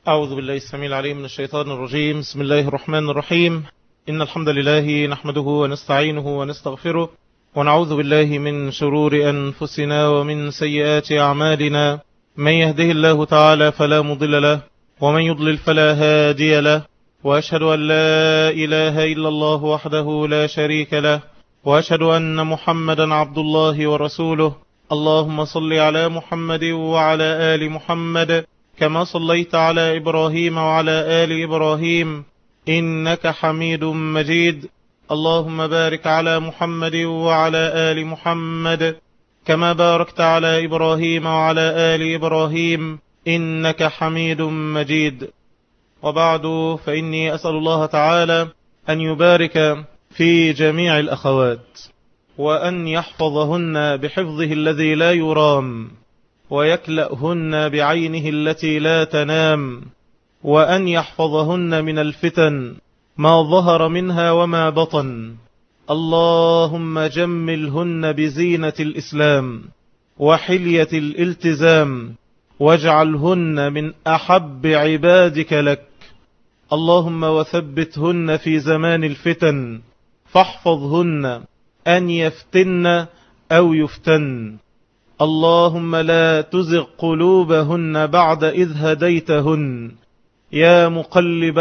أعوذ بالله السميع العليم من الشيطان الرجيم. بسم الله الرحمن الرحيم. إن الحمد لله نحمده ونستعينه ونستغفره ونعوذ بالله من شرور أنفسنا ومن سيئات أعمالنا. من يهده الله تعالى فلا مضل له ومن يضلل فلا هادي له، وأشهد أن لا إله إلا الله وحده لا شريك له، وأشهد أن محمدا عبد الله ورسوله. اللهم صل على محمد وعلى آل محمد كما صليت على إبراهيم وعلى آل إبراهيم إنك حميد مجيد. اللهم بارك على محمد وعلى آل محمد كما باركت على إبراهيم وعلى آل إبراهيم إنك حميد مجيد. وبعد، فإني أسأل الله تعالى أن يبارك في جميع الأخوات، وأن يحفظهن بحفظه الذي لا يرام، ويكلأهن بعينه التي لا تنام، وأن يحفظهن من الفتن ما ظهر منها وما بطن. اللهم جملهن بزينة الإسلام وحلية الالتزام، واجعلهن من أحب عبادك لك. اللهم وثبتهن في زمان الفتن، فاحفظهن أن يفتن أو يفتن. اللهم لا تزغ قلوبهن بعد إذ هديتهن. يا مقلب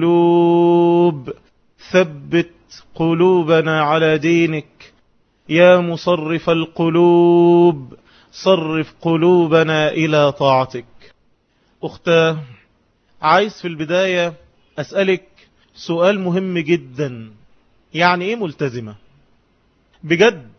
القلوب ثبت قلوبنا على دينك. يا مصرف القلوب صرف قلوبنا إلى طاعتك. أختاه، عايز في البداية أسألك سؤال مهم جدا. يعني إيه ملتزمة؟ بجد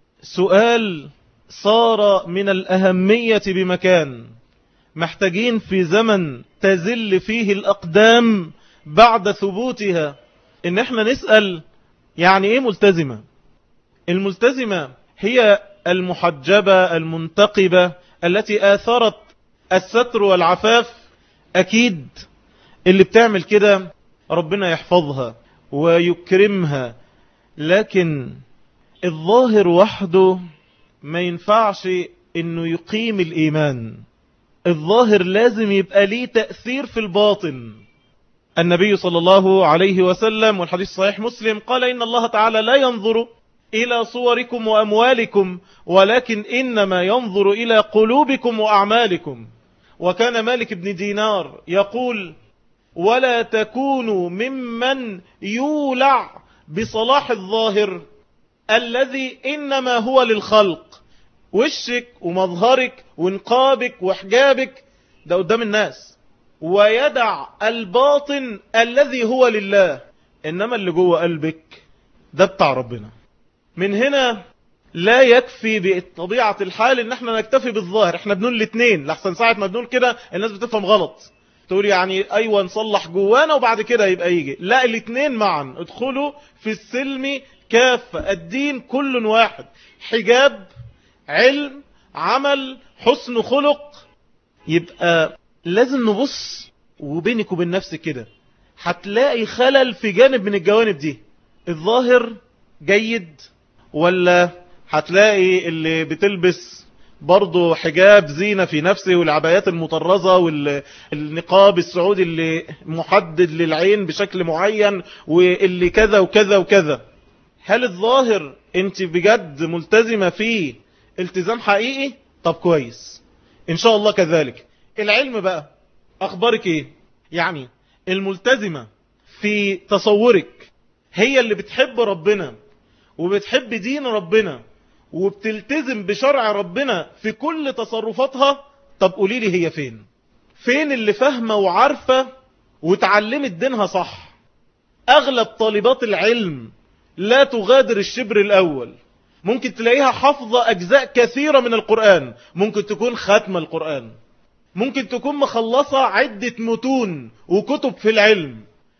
سؤال صار من الأهمية بمكان. محتاجين في زمن تزل فيه الأقدام بعد ثبوتها إن احنا نسأل يعني إيه ملتزمة؟ الملتزمة هي المحجبة المنتقبة التي آثرت الستر والعفاف. أكيد اللي بتعمل كده ربنا يحفظها ويكرمها، لكن الظاهر وحده ما ينفعش انه يقيم الإيمان. الظاهر لازم يبقى ليه تأثير في الباطن. النبي صلى الله عليه وسلم والحديث صحيح مسلم قال: إن الله تعالى لا ينظر إلى صوركم وأموالكم ولكن إنما ينظر إلى قلوبكم وأعمالكم. وكان مالك بن دينار يقول: ولا تكونوا ممن يولع بصلاح الظاهر الذي إنما هو للخلق. وشك ومظهرك ونقابك وحجابك ده قدام الناس، ويدع الباطن الذي هو لله، إنما اللي جوه قلبك ده بتاع ربنا. من هنا لا يكفي بطبيعة الحال ان احنا نكتفي بالظاهر. احنا بنقول الاثنين، لحسن ساعة ما بنقول كده الناس بتفهم غلط، تقول يعني ايوه نصلح جوانا وبعد كده يبقى يجي. لا، الاثنين معا. ادخلوا في السلم كافة، الدين كل واحد. حجاب، علم، عمل، حسن خلق. يبقى لازم نبص وبينك وبين نفسك كده هتلاقي خلل في جانب من الجوانب دي. الظاهر جيد، ولا هتلاقي اللي بتلبس برضو حجاب زينة في نفسه والعبايات المطرزة والنقاب السعودي اللي محدد للعين بشكل معين واللي كذا وكذا وكذا. هل الظاهر انت بجد ملتزمة فيه التزام حقيقي؟ طب كويس، ان شاء الله كذلك. العلم بقى اخبارك ايه؟ يعني الملتزمة في تصورك هي اللي بتحب ربنا وبتحب دين ربنا وبتلتزم بشرع ربنا في كل تصرفاتها؟ طب قولي لي هي فين اللي فاهمة وعارفة وتعلمت دينها صح؟ اغلب طالبات العلم لا تغادر الشبر الاول. ممكن تلاقيها حافظة اجزاء كثيرة من القرآن، ممكن تكون ختم القرآن، ممكن تكون مخلصة عدة متون وكتب في العلم،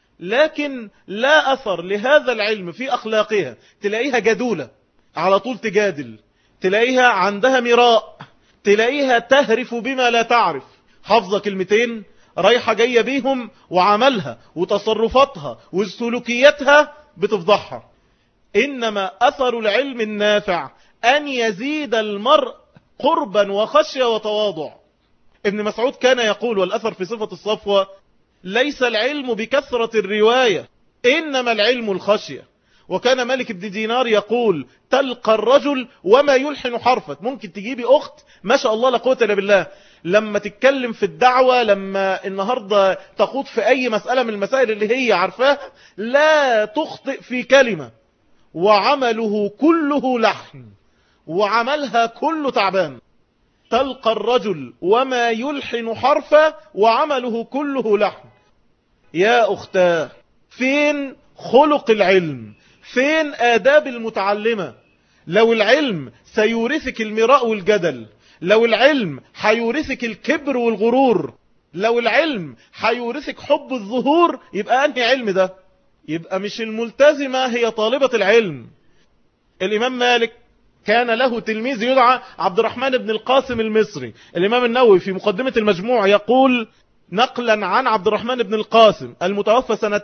لكن لا أثر لهذا العلم في أخلاقها. تلاقيها جدولة على طول تجادل، تلاقيها عندها مراء، تلاقيها تهرف بما لا تعرف. حافظة كلمتين رايحة جاية بيهم، وعملها وتصرفاتها وسلوكياتها بتفضحها. إنما أثر العلم النافع أن يزيد المرء قربا وخشية وتواضع. ابن مسعود كان يقول، والأثر في صفة الصفوة: ليس العلم بكثرة الرواية، إنما العلم الخشية. وكان مالك بن دينار يقول: تلقى الرجل وما يلحن حرفا. ممكن تجيبي أخت ما شاء الله لا قوة إلا بالله، لما تتكلم في الدعوة، لما النهاردة تخوض في أي مسألة من المسائل اللي هي عارفاها، لا تخطئ في كلمة، وعمله كله لحن، وعملها كله تعبان. تلقى الرجل وما يلحن حرفا وعمله كله لحن. يا أختاه، فين خلق العلم؟ فين آداب المتعلمة؟ لو العلم سيورثك المراء والجدل، لو العلم حيورثك الكبر والغرور، لو العلم حيورثك حب الظهور، يبقى أنهي علم ده؟ يبقى مش الملتزمة هي طالبة العلم. الإمام مالك كان له تلميذ يدعى عبد الرحمن بن القاسم المصري. الإمام النووي في مقدمة المجموع يقول نقلا عن عبد الرحمن بن القاسم المتوفى سنة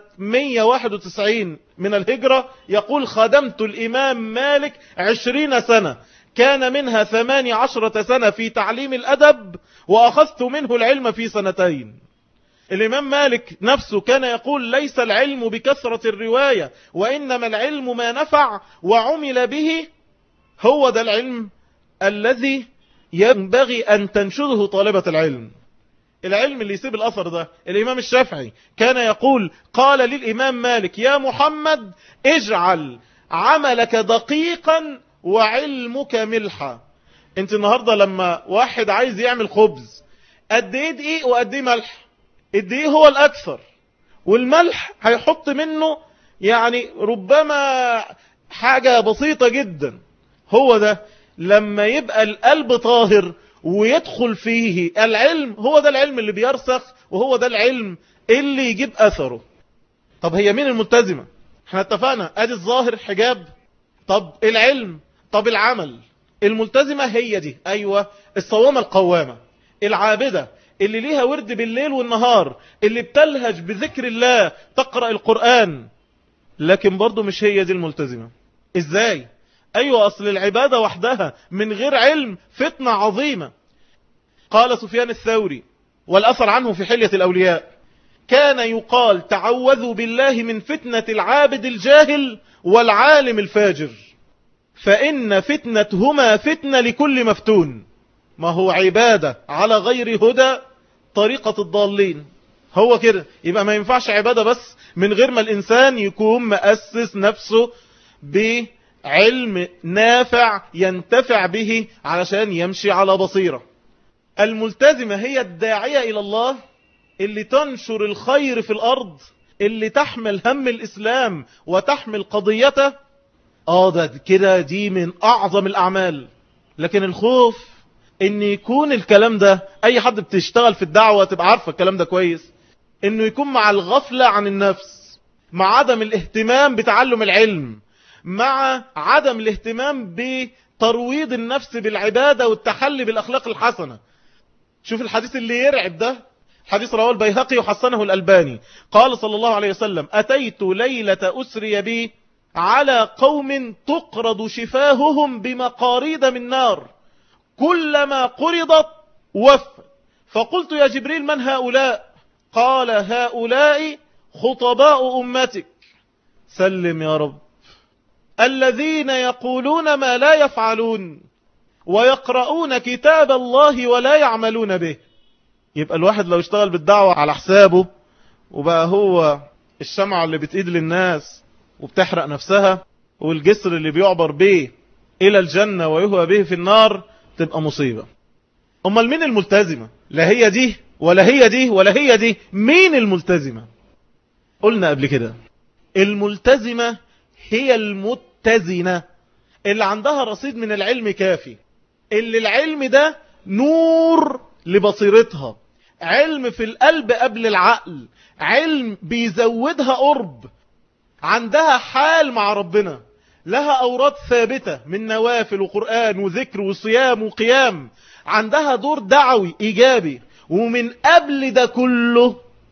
191 من الهجرة، يقول: خدمت الإمام مالك 20 سنة، كان منها 18 سنة في تعليم الأدب، وأخذت منه العلم في 2 سنين. الإمام مالك نفسه كان يقول: ليس العلم بكثرة الرواية، وإنما العلم ما نفع وعمل به. هو ده العلم الذي ينبغي أن تنشده طالبة العلم. العلم اللي يسيب الأثر ده. الإمام الشافعي كان يقول: قال للإمام مالك: يا محمد، اجعل عملك دقيقا وعلمك ملحا. انت النهاردة لما واحد عايز يعمل خبز، قد ايه دقيق وقد ايه ملح؟ الدقيق هو الأكثر، والملح هيحط منه يعني ربما حاجة بسيطة جدا. هو ده لما يبقى القلب طاهر ويدخل فيه العلم، هو ده العلم اللي بيرسخ، وهو ده العلم اللي يجيب أثره. طب هي مين الملتزمة؟ احنا اتفقنا ادي الظاهر حجاب، طب العلم، طب العمل. الملتزمة هي دي، ايوه، الصوامة القوامة، العابدة اللي ليها ورد بالليل والنهار، اللي بتلهج بذكر الله، تقرأ القرآن. لكن برضو مش هي دي الملتزمة. ازاي؟ ايوه، اصل العبادة وحدها من غير علم فتنة عظيمة. قال سفيان الثوري، والأثر عنه في حلية الأولياء: كان يقال: تعوذوا بالله من فتنة العابد الجاهل والعالم الفاجر، فإن فتنتهما فتنة لكل مفتون. ما هو عبادة على غير هدى طريقة الضالين. هو كده. يبقى ما ينفعش عبادة بس من غير ما الإنسان يكون مؤسس نفسه بعلم نافع ينتفع به علشان يمشي على بصيرة. الملتزمة هي الداعية إلى الله، اللي تنشر الخير في الأرض، اللي تحمل هم الإسلام وتحمل قضيته. ده كده دي من أعظم الأعمال. لكن الخوف إن يكون الكلام ده، أي حد بتشتغل في الدعوة تبقى عارفة الكلام ده كويس، إنه يكون مع الغفلة عن النفس، مع عدم الاهتمام بتعلم العلم، مع عدم الاهتمام بترويض النفس بالعبادة والتحلي بالأخلاق الحسنة. شوف الحديث اللي يرعب ده، حديث رواه البيهقي وحسنه الألباني. قال صلى الله عليه وسلم: أتيت ليلة أسري بي على قوم تقرض شفاههم بمقاريد من نار، كلما قرضت وفت. فقلت: يا جبريل، من هؤلاء؟ قال: هؤلاء خطباء أمتك. سلم يا رب. الذين يقولون ما لا يفعلون ويقرؤون كتاب الله ولا يعملون به. يبقى الواحد لو اشتغل بالدعوة على حسابه، وبقى هو الشمعة اللي بتقيد للناس وبتحرق نفسها، والجسر اللي بيعبر به إلى الجنة ويهوى به في النار، تبقى مصيبة. أمال مين الملتزمة؟ لا هي دي ولا هي دي ولا هي دي. مين الملتزمة؟ قلنا قبل كده الملتزمة هي المتزنة، اللي عندها رصيد من العلم كافي، اللي العلم ده نور لبصيرتها، علم في القلب قبل العقل، علم بيزودها قرب، عندها حال مع ربنا، لها أوراد ثابتة من نوافل وقرآن وذكر وصيام وقيام، عندها دور دعوي إيجابي. ومن قبل ده كله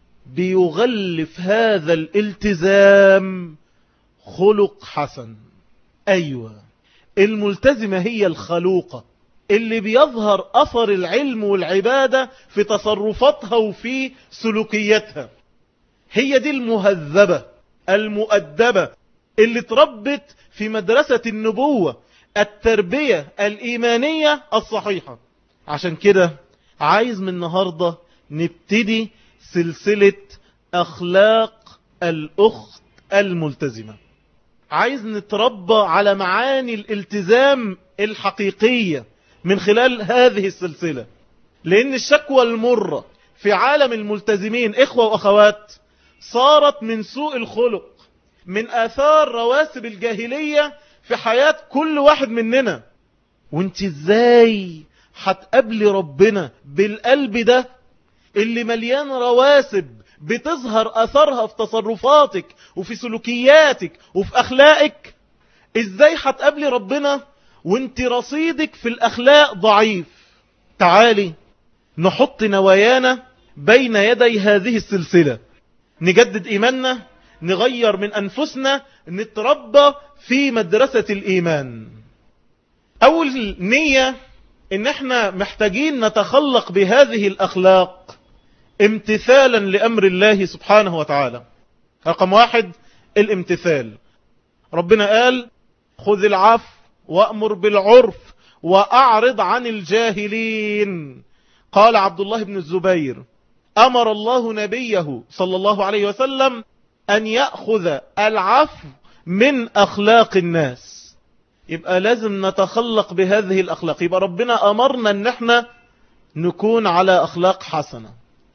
بيغلف هذا الالتزام خلق حسن. أيوة، الملتزمة هي الخلوقة اللي بيظهر أثر العلم والعبادة في تصرفاتها وفي سلوكياتها. هي دي المهذبة المؤدبة اللي تربت في مدرسة النبوة، التربية الإيمانية الصحيحة. عشان كده عايز من النهاردة نبتدي سلسلة أخلاق الأخت الملتزمة. عايز نتربى على معاني الالتزام الحقيقية من خلال هذه السلسلة، لأن الشكوى المرة في عالم الملتزمين إخوة وأخوات صارت من سوء الخلق، من آثار رواسب الجاهلية في حياة كل واحد مننا. وانت ازاي هتقابلي ربنا بالقلب ده اللي مليان رواسب بتظهر أثرها في تصرفاتك وفي سلوكياتك وفي أخلاقك؟ ازاي هتقابلي ربنا وانت رصيدك في الأخلاق ضعيف؟ تعالي نحط نوايانا بين يدي هذه السلسلة، نجدد إيماننا، نغير من أنفسنا، نتربى في مدرسة الإيمان. أول نية إن احنا محتاجين نتخلق بهذه الأخلاق امتثالا لأمر الله سبحانه وتعالى. رقم 1 الامتثال. ربنا قال خذ العفو وأمر بالعرف وأعرض عن الجاهلين. قال عبد الله بن الزبير أمر الله نبيه صلى الله عليه وسلم أن يأخذ العفو من أخلاق الناس. يبقى لازم نتخلق بهذه الأخلاق. يبقى ربنا أمرنا أن احنا نكون على أخلاق حسنة.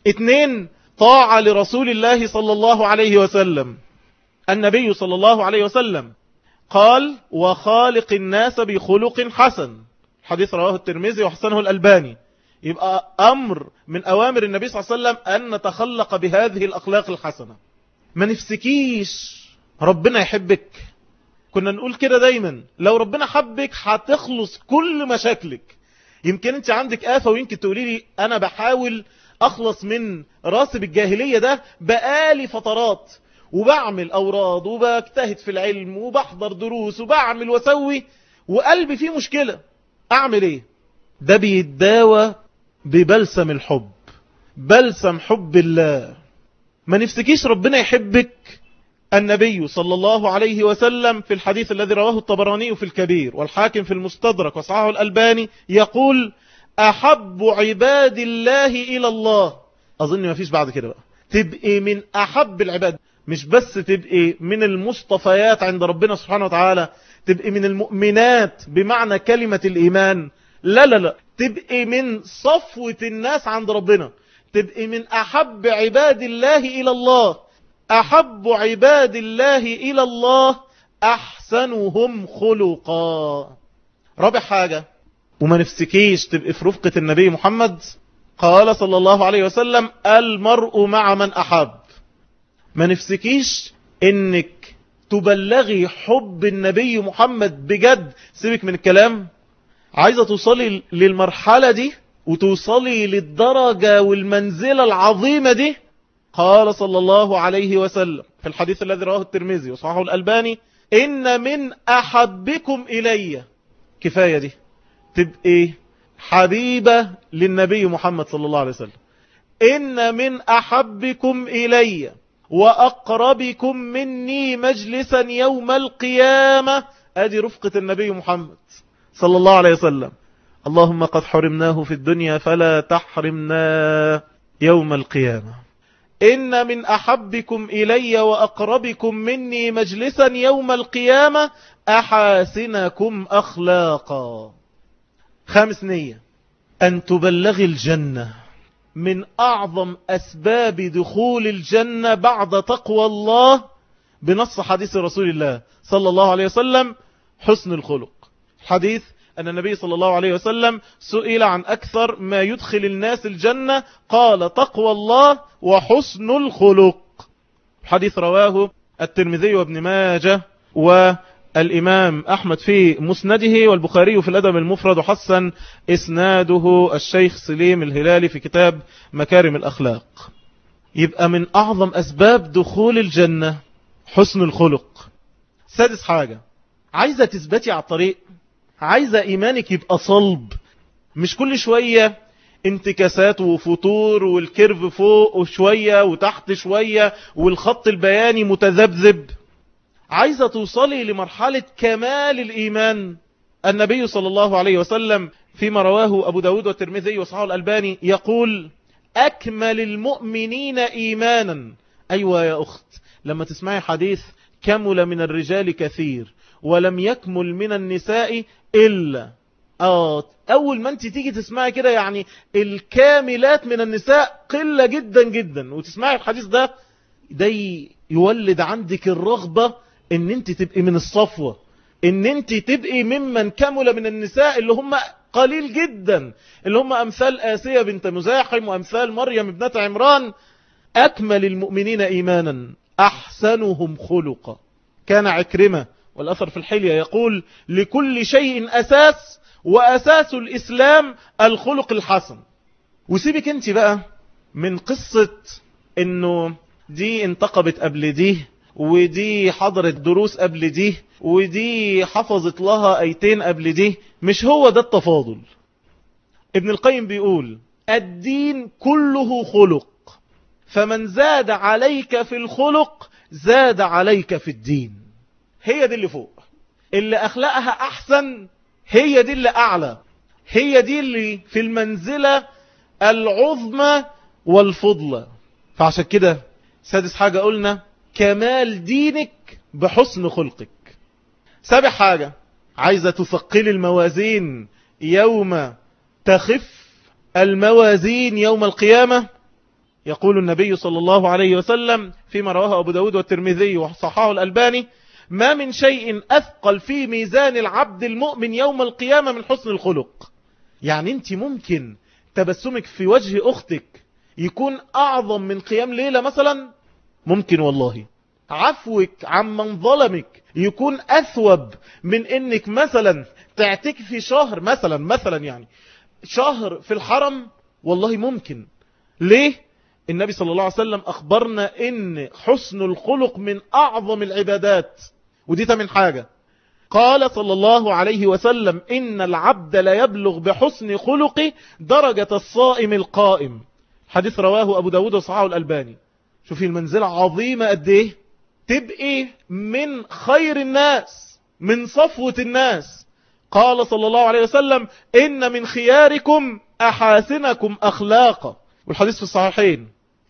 2 طاعة لرسول الله صلى الله عليه وسلم. النبي صلى الله عليه وسلم قال وخالق الناس بخلق حسن، حديث رواه الترمذي وحسنه الألباني. يبقى أمر من أوامر النبي صلى الله عليه وسلم أن نتخلق بهذه الأخلاق الحسنة. ما نفسكيش ربنا يحبك. كنا نقول كده دايما، لو ربنا حبك هتخلص كل مشاكلك. يمكن انت عندك آفة ويمكن تقولي لي أنا بحاول أخلص من راسب الجاهلية ده بقالي فترات، وبعمل أوراد وبجتهد في العلم وبحضر دروس وبعمل وسوي وقلبي فيه مشكلة، أعمل إيه؟ ده بيتداوى ببلسم الحب، بلسم حب الله. ما نفسكيش ربنا يحبك. النبي صلى الله عليه وسلم في الحديث الذي رواه الطبراني في الكبير والحاكم في المستدرك وصححه الألباني يقول أحب عباد الله إلى الله. أظن ما فيش بعد كده بقى. تبقي من أحب العباد، مش بس تبقي من المصطفيات عند ربنا سبحانه وتعالى، تبقي من المؤمنات بمعنى كلمة الإيمان. لا لا لا، تبقي من صفوة الناس عند ربنا، تبقي من أحب عباد الله إلى الله. أحب عباد الله إلى الله أحسنهم خلقا. رابع حاجة، وما نفسكيش تبقي في رفقة النبي محمد. قال صلى الله عليه وسلم المرء مع من أحب. ما نفسكيش انك تبلغي حب النبي محمد بجد. سيبك من الكلام، عايزة توصلي للمرحلة دي وتوصلي للدرجة والمنزلة العظيمة دي. قال صلى الله عليه وسلم في الحديث الذي رواه الترمذي وصححه الألباني إن من أحبكم إلي. كفاية دي، تبقي حبيبة للنبي محمد صلى الله عليه وسلم. إن من أحبكم إلي وأقربكم مني مجلسا يوم القيامة. أدي رفقة النبي محمد صلى الله عليه وسلم. اللهم قد حرمناه في الدنيا فلا تحرمنا يوم القيامة. إن من أحبكم إلي وأقربكم مني مجلسا يوم القيامة أحاسنكم أخلاقا. 5 نية أن تبلغ الجنة. من أعظم أسباب دخول الجنة بعد تقوى الله بنص حديث رسول الله صلى الله عليه وسلم حسن الخلق. حديث أن النبي صلى الله عليه وسلم سئل عن أكثر ما يدخل الناس الجنة قال تقوى الله وحسن الخلق. حديث رواه الترمذي وابن ماجه والإمام أحمد في مسنده والبخاري في الأدب المفرد وحسن إسناده الشيخ سليم الهلالي في كتاب مكارم الأخلاق. يبقى من أعظم أسباب دخول الجنة حسن الخلق. 6 حاجة، عايزة تثبتي على الطريق، عايزة إيمانك يبقى صلب، مش كل شوية انتكاسات وفتور والكيرف فوق وشوية وتحت شوية والخط البياني متذبذب. عايزة توصلي لمرحلة كمال الإيمان. النبي صلى الله عليه وسلم فيما رواه أبو داود والترمذي وصححه الألباني يقول: أكمل المؤمنين إيمانا. أيوة يا أخت، لما تسمعي حديث كمل من الرجال كثير ولم يكمل من النساء إلا، أول ما أنت تيجي تسمعي كده يعني الكاملات من النساء قلة جدا جدا، وتسمعي الحديث ده يولد عندك الرغبة ان انت تبقي من الصفوة، ان انت تبقي ممن كمل من النساء اللي هم قليل جدا، اللي هم امثال آسية بنت مزاحم وامثال مريم ابنة عمران. اكمل المؤمنين ايمانا احسنهم خلقا. كان عكرمة والأثر في الحلية يقول: لكل شيء أساس، وأساس الإسلام الخلق الحسن. وسيبك انت بقى من قصة انه دي انتقبت قبل دي، ودي حضرت دروس قبل دي، ودي حفظت لها ايتين قبل دي. مش هو ده التفاضل. ابن القيم بيقول: الدين كله خلق، فمن زاد عليك في الخلق زاد عليك في الدين. هي دي اللي فوق، اللي أخلاقها أحسن هي دي اللي أعلى، هي دي اللي في المنزلة العظمى والفضلة. فعشان كده سادس حاجة قلنا كمال دينك بحسن خلقك. سابع حاجة عايزة تثقل الموازين يوم تخف الموازين يوم القيامة. يقول النبي صلى الله عليه وسلم فيما رواه أبو داود والترمذي وصححه الألباني: ما من شيء أثقل في ميزان العبد المؤمن يوم القيامة من حسن الخلق. يعني انت ممكن تبسمك في وجه أختك يكون أعظم من قيام ليلة مثلا، ممكن والله. عفوك عمن ظلمك يكون أثوب من انك مثلا تعتكفي شهر مثلا يعني شهر في الحرم، والله ممكن. ليه؟ النبي صلى الله عليه وسلم أخبرنا ان حسن الخلق من أعظم العبادات، ودي تمن حاجة. قال صلى الله عليه وسلم: إن العبد لا يبلغ بحسن خلقه درجة الصائم القائم. حديث رواه أبو داود وصححه الألباني. شوفي المنزلة عظيمة قد ايه. تبقي من خير الناس، من صفوة الناس. قال صلى الله عليه وسلم: إن من خياركم أحاسنكم أخلاقا. والحديث في الصحيحين.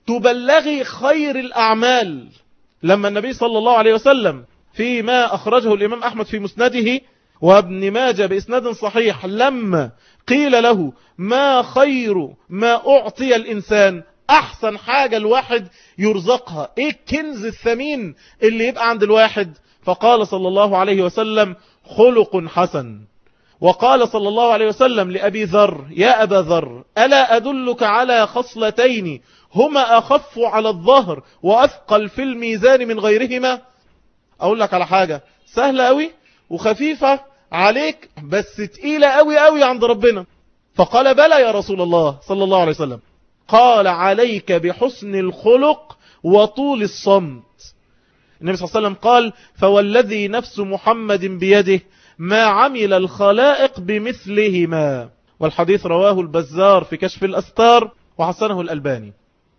تبلغي خير الأعمال. لما النبي صلى الله عليه وسلم فيما أخرجه الإمام أحمد في مسنده وابن ماجه بإسناد صحيح، لما قيل له: ما خير ما أعطي الإنسان؟ أحسن حاجة الواحد يرزقها إيه؟ الكنز الثمين اللي يبقى عند الواحد. فقال صلى الله عليه وسلم: خلق حسن. وقال صلى الله عليه وسلم لأبي ذر: يا أبا ذر، ألا أدلك على خصلتين هما أخف على الظهر وأثقل في الميزان من غيرهما؟ أقول لك على حاجة سهلة أوي وخفيفة عليك بس تقيلة أوي أوي عند ربنا. فقال: بلى يا رسول الله صلى الله عليه وسلم. قال: عليك بحسن الخلق وطول الصمت. النبي صلى الله عليه وسلم قال: فوالذي نفس محمد بيده ما عمل الخلائق بمثلهما. والحديث رواه البزار في كشف الأستار وحسنه الألباني.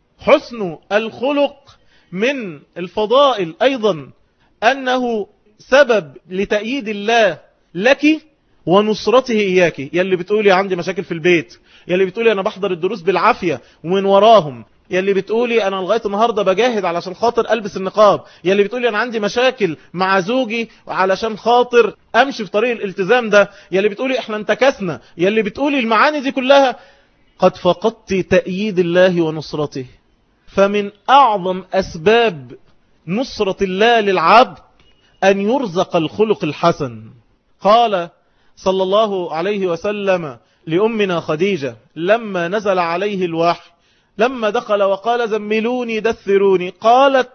حسن الخلق من الفضائل أيضا أنه سبب لتأييد الله لك ونصرته إياك. يلي بتقولي عندي مشاكل في البيت، يلي بتقولي أنا بحضر الدروس بالعافية ومن وراهم، يلي بتقولي أنا لغاية النهاردة بجاهد علشان خاطر ألبس النقاب، يلي بتقولي أنا عندي مشاكل مع زوجي علشان خاطر أمشي في طريق الالتزام ده، يلي بتقولي إحنا انتكسنا، يلي بتقولي المعاني دي كلها، قد فقدت تأييد الله ونصرته. فمن أعظم أسباب نصرة الله للعبد أن يرزق الخلق الحسن. قال صلى الله عليه وسلم لأمنا خديجة لما نزل عليه الوحي، لما دخل وقال: زملوني دثروني، قالت: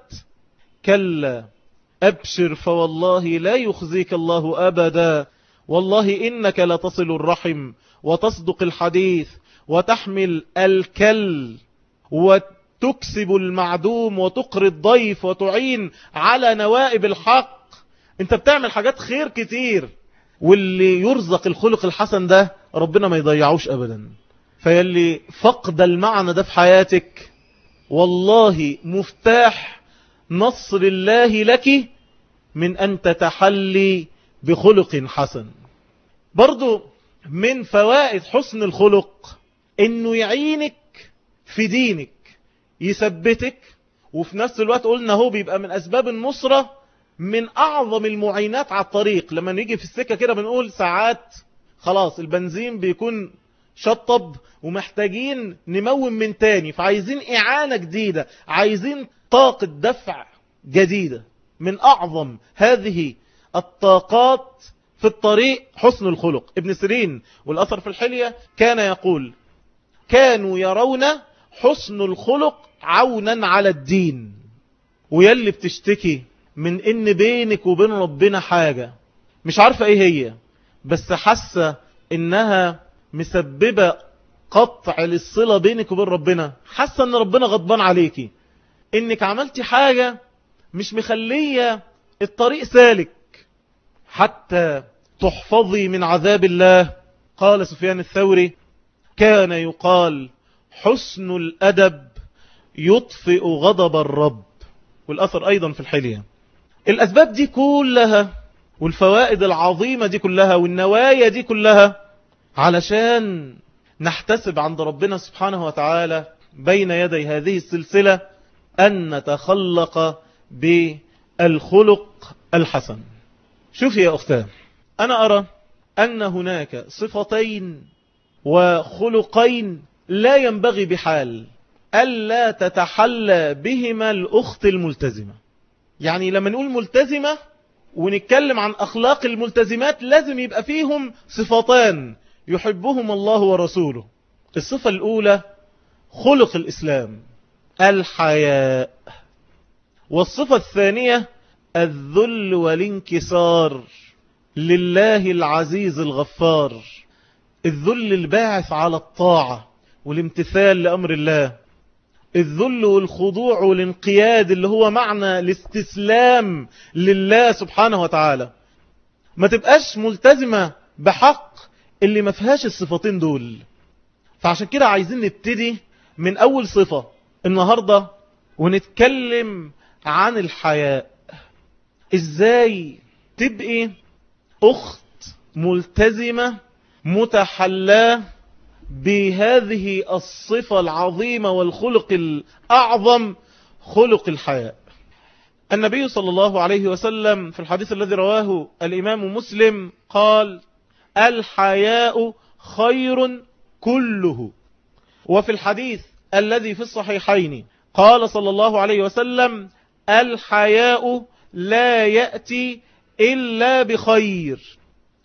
كلا أبشر فوالله لا يخزيك الله أبدا، والله إنك لتصل الرحم وتصدق الحديث وتحمل الكل وتكسب المعدوم وتقري الضيف وتعين على نوائب الحق. انت بتعمل حاجات خير كتير، واللي يرزق الخلق الحسن ده ربنا ما يضيعوش أبدا. فيلي فقد المعنى ده في حياتك والله مفتاح نصر الله لك من أن تتحلي بخلق حسن. برضو من فوائد حسن الخلق انه يعينك في دينك، يثبتك، وفي نفس الوقت قلنا هو بيبقى من أسباب النصرة، من أعظم المعينات على الطريق. لما نيجي في السكة كده بنقول ساعات خلاص البنزين بيكون شطب ومحتاجين نمون من تاني، فعايزين إعانة جديدة، عايزين طاقة دفع جديدة. من أعظم هذه الطاقات في الطريق حسن الخلق. ابن سيرين والأثر في الحلية كان يقول: كانوا يرون حسن الخلق عونا على الدين. ويلي بتشتكي من ان بينك وبين ربنا حاجة مش عارفة ايه هي، بس حاسة انها مسببة قطع للصلة بينك وبين ربنا، حاسة ان ربنا غضبان عليكي، انك عملتي حاجة مش مخلية الطريق سالك حتى تحفظي من عذاب الله. قال سفيان الثوري: كان يقال حسن الأدب يطفئ غضب الرب. والأثر أيضا في الحلية. الأسباب دي كلها والفوائد العظيمة دي كلها والنوايا دي كلها علشان نحتسب عند ربنا سبحانه وتعالى بين يدي هذه السلسلة أن نتخلق بالخلق الحسن. شوفي يا أختاه، أنا أرى أن هناك صفتين وخلقين لا ينبغي بحال ألا تتحلى بهما الأخت الملتزمة. يعني لما نقول ملتزمة ونتكلم عن أخلاق الملتزمات لازم يبقى فيهم صفتان يحبهم الله ورسوله. الصفة الأولى خلق الإسلام، الحياء. والصفة الثانية الذل والانكسار لله العزيز الغفار. الذل الباعث على الطاعة والامتثال لأمر الله، الذل والخضوع والانقياد اللي هو معنى الاستسلام لله سبحانه وتعالى. ما تبقاش ملتزمة بحق اللي ما فيهاش الصفتين دول. فعشان كده عايزين نبتدي من أول صفة النهاردة ونتكلم عن الحياء. ازاي تبقي أخت ملتزمة متحلاه بهذه الصفة العظيمة والخلق الأعظم، خلق الحياء. النبي صلى الله عليه وسلم في الحديث الذي رواه الإمام مسلم قال: الحياء خير كله. وفي الحديث الذي في الصحيحين قال صلى الله عليه وسلم: الحياء لا يأتي إلا بخير.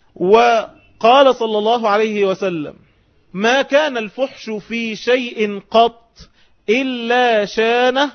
وقال صلى الله عليه وسلم: ما كان الفحش في شيء قط إلا شانه،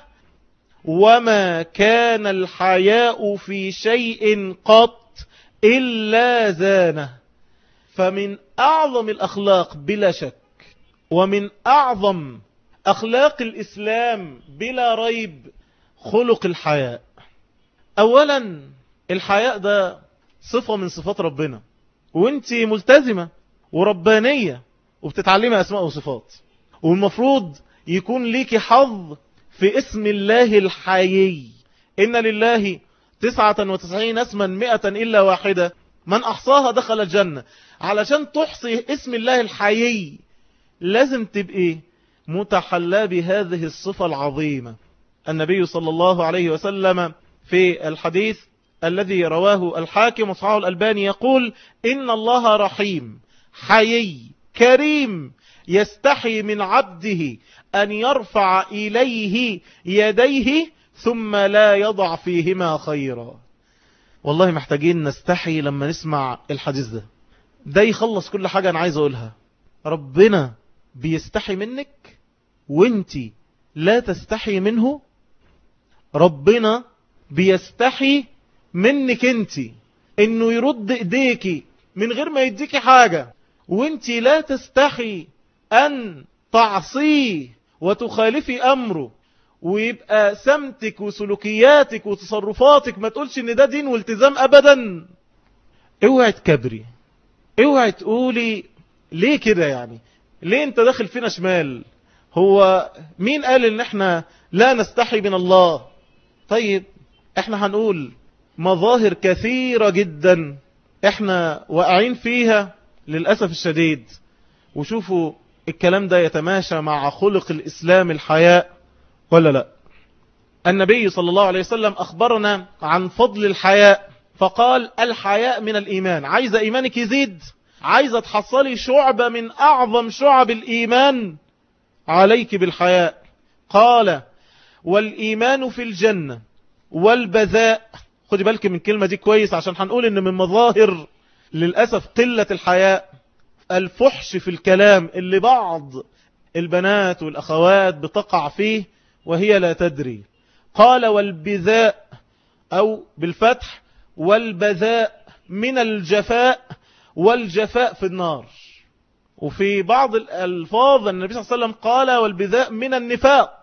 وما كان الحياء في شيء قط إلا زانه. فمن أعظم الأخلاق بلا شك، ومن أعظم أخلاق الإسلام بلا ريب، خلق الحياء. أولا الحياء ده صفة من صفات ربنا، وانت ملتزمة وربانية وبتتعلمي أسماء وصفات، والمفروض يكون ليك حظ في اسم الله الحيي. إن لله 99 اسما 100 إلا واحدة من أحصاها دخل الجنة. علشان تحصي اسم الله الحيي لازم تبقي متحلى بهذه الصفة العظيمة. النبي صلى الله عليه وسلم في الحديث الذي رواه الحاكم وصححه الألباني يقول: إن الله رحيم حيي كريم يستحي من عبده أن يرفع إليه يديه ثم لا يضع فيهما خيرا. والله محتاجين نستحي لما نسمع الحديث ده. ده يخلص كل حاجة أنا عايز أقولها. ربنا بيستحي منك وانتي لا تستحي منه. ربنا بيستحي منك انتي انه يرد ايديكي من غير ما يديكي حاجة، وانتي لا تستحي ان تعصيه وتخالفي امره، ويبقى سمتك وسلوكياتك وتصرفاتك ما تقولش ان ده دين والتزام ابدا. اوعي تكبري، اوعي تقولي ليه كده يعني؟ ليه انت داخل فينا شمال؟ هو مين قال ان احنا لا نستحي من الله؟ طيب احنا هنقول مظاهر كثيرة جدا احنا واقعين فيها للأسف الشديد. وشوفوا الكلام ده يتماشى مع خلق الإسلام الحياء ولا لا؟ النبي صلى الله عليه وسلم أخبرنا عن فضل الحياء، فقال الحياء من الإيمان. عايزة إيمانك يزيد، عايزة تحصلي شعبة من أعظم شعب الإيمان، عليك بالحياء. قال والإيمان في الجنة والبذاء. خدي بالك من الكلمة دي كويس، عشان هنقول إن من مظاهر للأسف قلة الحياء الفحش في الكلام اللي بعض البنات والأخوات بتقع فيه وهي لا تدري. قال والبذاء أو بالفتح والبذاء من الجفاء، والجفاء في النار. وفي بعض الألفاظ النبي صلى الله عليه وسلم قال والبذاء من النفاق.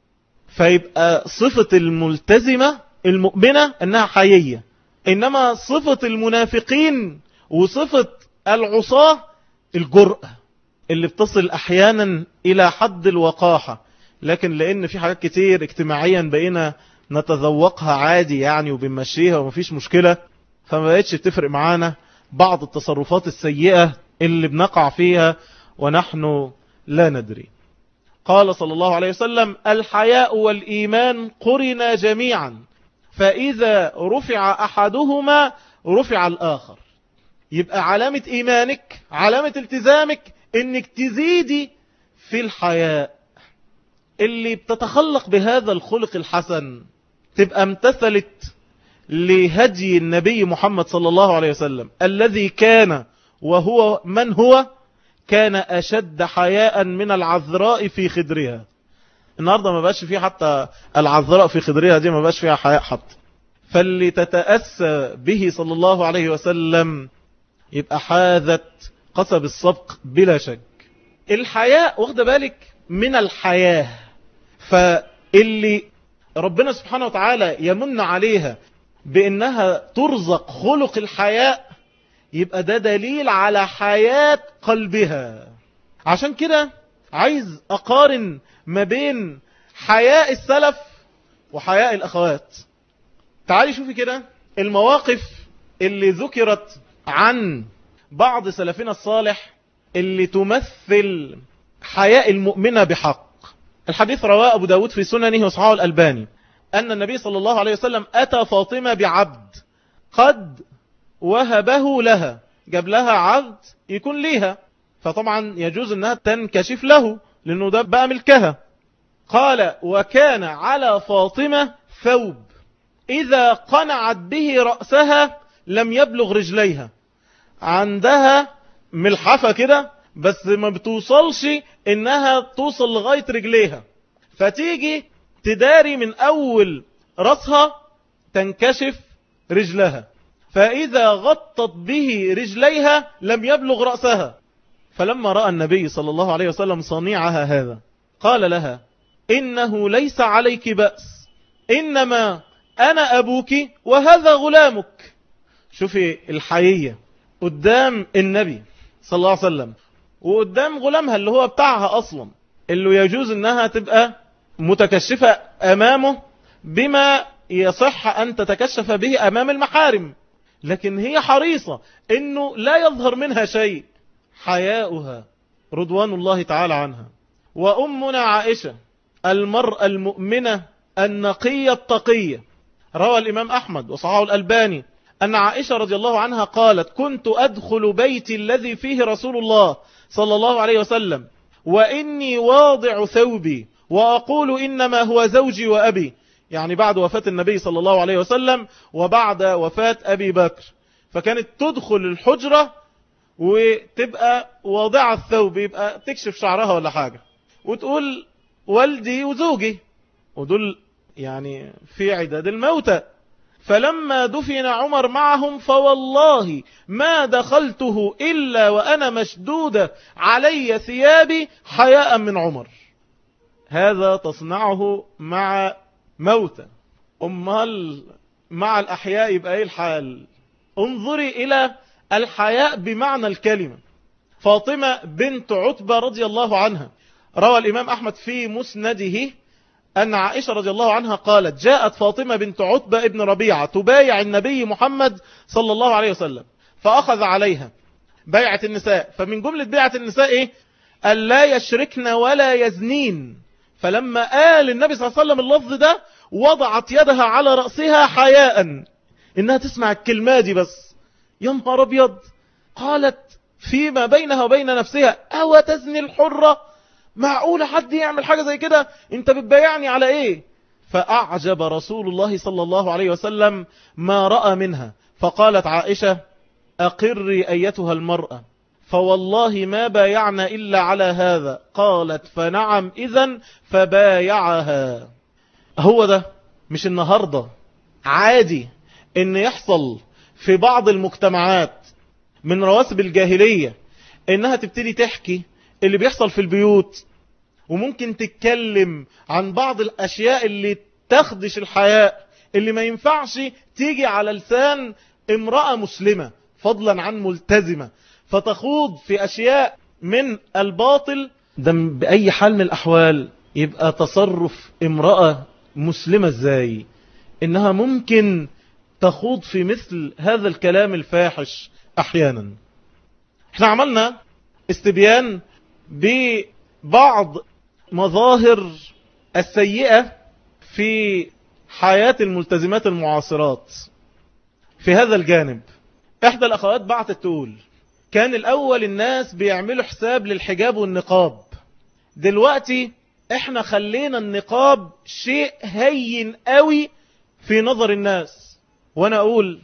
فيبقى صفة الملتزمة المؤمنة أنها حيية، إنما صفة المنافقين وصفة العصاة الجرأة اللي بتصل أحيانا إلى حد الوقاحة. لكن لأن في حاجات كتير اجتماعيا بقينا نتذوقها عادي يعني وبنمشيها ومفيش مشكلة، فما بقتش تفرق معانا بعض التصرفات السيئة اللي بنقع فيها ونحن لا ندري. قال صلى الله عليه وسلم الحياء والإيمان قرنا جميعا، فإذا رفع أحدهما رفع الآخر. يبقى علامة إيمانك، علامة التزامك، إنك تزيدي في الحياء. اللي بتتخلق بهذا الخلق الحسن تبقى امتثلت لهدي النبي محمد صلى الله عليه وسلم الذي كان وهو من هو كان أشد حياء من العذراء في خدرها. النهاردة ما بقاش فيه حتى العذراء في خدرها دي ما بقاش فيها حياء حتى. فاللي تتأسى به صلى الله عليه وسلم يبقى حاذت قصب السبق بلا شك. الحياء واخد بالك من الحياة، فاللي ربنا سبحانه وتعالى يمن عليها بأنها ترزق خلق الحياء يبقى ده دليل على حياة قلبها. عشان كده عايز أقارن ما بين حياء السلف وحياء الأخوات. تعالي شوفي كده المواقف اللي ذكرت عن بعض سلفنا الصالح اللي تمثل حياء المؤمنة بحق. الحديث رواه أبو داود في سننه وصححه الألباني أن النبي صلى الله عليه وسلم أتى فاطمة بعبد قد وهبه لها، جاب لها عبد يكون ليها، فطبعا يجوز أنها تنكشف له لأنه ده بقى ملكها. قال وكان على فاطمة ثوب إذا قنعت به رأسها لم يبلغ رجليها. عندها ملحفة كده بس ما بتوصلش إنها توصل لغاية رجليها، فتيجي تداري من أول رأسها تنكشف رجلها، فإذا غطت به رجليها لم يبلغ رأسها. فلما رأى النبي صلى الله عليه وسلم صنيعها هذا قال لها إنه ليس عليك بأس، إنما أنا أبوك وهذا غلامك. شوفي الحيية قدام النبي صلى الله عليه وسلم وقدام غلامها اللي هو بتاعها أصلا، اللي يجوز أنها تبقى متكشفة أمامه بما يصح أن تتكشف به أمام المحارم، لكن هي حريصة أنه لا يظهر منها شيء. حياؤها رضوان الله تعالى عنها. وأمنا عائشة المرأة المؤمنة النقية التقية، روى الإمام أحمد وصححه الألباني أن عائشة رضي الله عنها قالت كنت أدخل بيتي الذي فيه رسول الله صلى الله عليه وسلم وإني واضع ثوبي وأقول إنما هو زوجي وأبي، يعني بعد وفاة النبي صلى الله عليه وسلم وبعد وفاة أبي بكر. فكانت تدخل الحجرة وتبقى واضعة الثوب، يبقى تكشف شعرها ولا حاجة وتقول والدي وزوجي، ودول يعني في عداد الموتى. فلما دفن عمر معهم فوالله ما دخلته إلا وأنا مشدودة علي ثيابي حياء من عمر. هذا تصنعه مع موتى، أمال مع الأحياء يبقى إيه الحال؟ انظري إلى الحياء بمعنى الكلمة. فاطمة بنت عتبة رضي الله عنها. روى الإمام أحمد في مسنده أن عائشة رضي الله عنها قالت: جاءت فاطمة بنت عتبة ابن ربيعة تبايع النبي محمد صلى الله عليه وسلم، فأخذ عليها بيعة النساء. فمن جملة بيعة النساء إيه؟ ألا يشركن ولا يزنين. فلما قال النبي صلى الله عليه وسلم اللفظ ده وضعت يدها على رأسها حياء إنها تسمع الكلمة دي بس. يا نهار أبيض. قالت فيما بينها وبين نفسها: أو تزني الحرة؟ معقول حد يعمل حاجة زي كده؟ انت بتبايعني على ايه؟ فأعجب رسول الله صلى الله عليه وسلم ما رأى منها، فقالت عائشة: أقري أيتها المرأة، فوالله ما بايعنا إلا على هذا. قالت: فنعم إذن، فبايعها. هو ده مش النهاردة عادي ان يحصل في بعض المجتمعات من رواسب الجاهلية انها تبتدي تحكي اللي بيحصل في البيوت، وممكن تتكلم عن بعض الأشياء اللي تخدش الحياء، اللي ما ينفعش تيجي على لسان امرأة مسلمة فضلا عن ملتزمة، فتخوض في أشياء من الباطل. ده بأي حال من الأحوال يبقى تصرف امرأة مسلمة ازاي انها ممكن تخوض في مثل هذا الكلام الفاحش احيانا. احنا عملنا استبيان ببعض مظاهر السيئة في حياة الملتزمات المعاصرات في هذا الجانب. احدى الاخوات بعتت تقول: كان الاول الناس بيعملوا حساب للحجاب والنقاب، دلوقتي احنا خلينا النقاب شيء هين قوي في نظر الناس. وانا اقول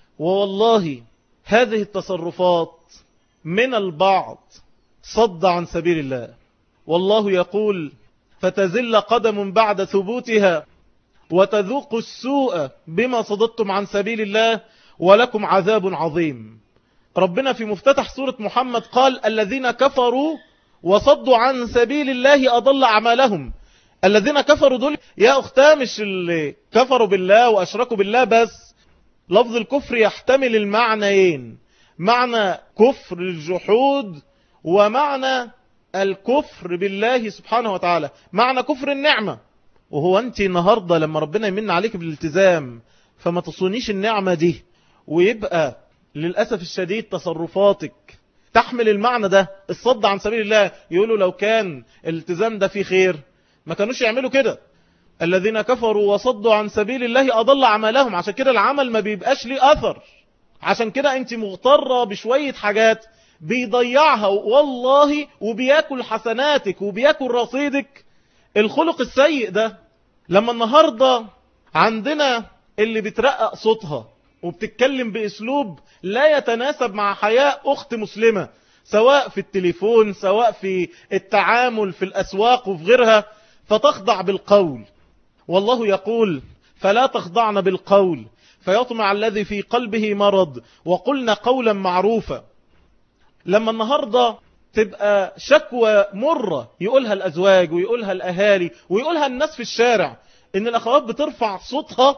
والله هذه التصرفات من البعض صد عن سبيل الله. والله يقول: فتزل قدم بعد ثبوتها وتذوق السوء بما صددتم عن سبيل الله ولكم عذاب عظيم. ربنا في مفتتح سورة محمد قال: الذين كفروا وصدوا عن سبيل الله أضل أعمالهم. الذين كفروا دول يا أختاه مش اللي كفروا بالله وأشركوا بالله بس. لفظ الكفر يحتمل المعنيين: معنى كفر الجحود ومعنى الكفر بالله سبحانه وتعالى، معنى كفر النعمة. وهو أنت النهاردة لما ربنا يمن عليك بالالتزام فما تصونيش النعمة دي، ويبقى للأسف الشديد تصرفاتك تحمل المعنى ده، الصد عن سبيل الله. يقولوا لو كان الالتزام ده فيه خير ما كانوش يعملوا كده. الذين كفروا وصدوا عن سبيل الله أضل أعمالهم. عشان كده العمل ما بيبقاش ليه أثر. عشان كده انت مغترة بشوية حاجات بيضيعها والله، وبياكل حسناتك وبياكل رصيدك الخلق السيء ده. لما النهاردة عندنا اللي بترقق صوتها وبتتكلم باسلوب لا يتناسب مع حياة اخت مسلمة، سواء في التليفون سواء في التعامل في الاسواق وفي غيرها، فتخضع بالقول. والله يقول: فلا تخضعن بالقول فيطمع الذي في قلبه مرض وقلنا قولا معروفا. لما النهاردة تبقى شكوى مرة يقولها الأزواج ويقولها الأهالي ويقولها الناس في الشارع، إن الأخوات بترفع صوتها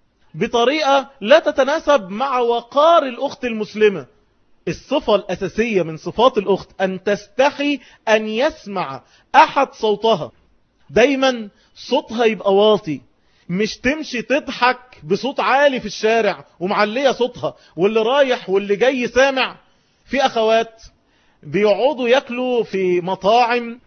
بطريقة لا تتناسب مع وقار الأخت المسلمة. الصفة الأساسية من صفات الأخت أن تستحي أن يسمع أحد صوتها. دايما صوتها يبقى واطي، مش تمشي تضحك بصوت عالي في الشارع ومعلية صوتها واللي رايح واللي جاي سامع. في أخوات بيقعدوا ياكلوا في مطاعم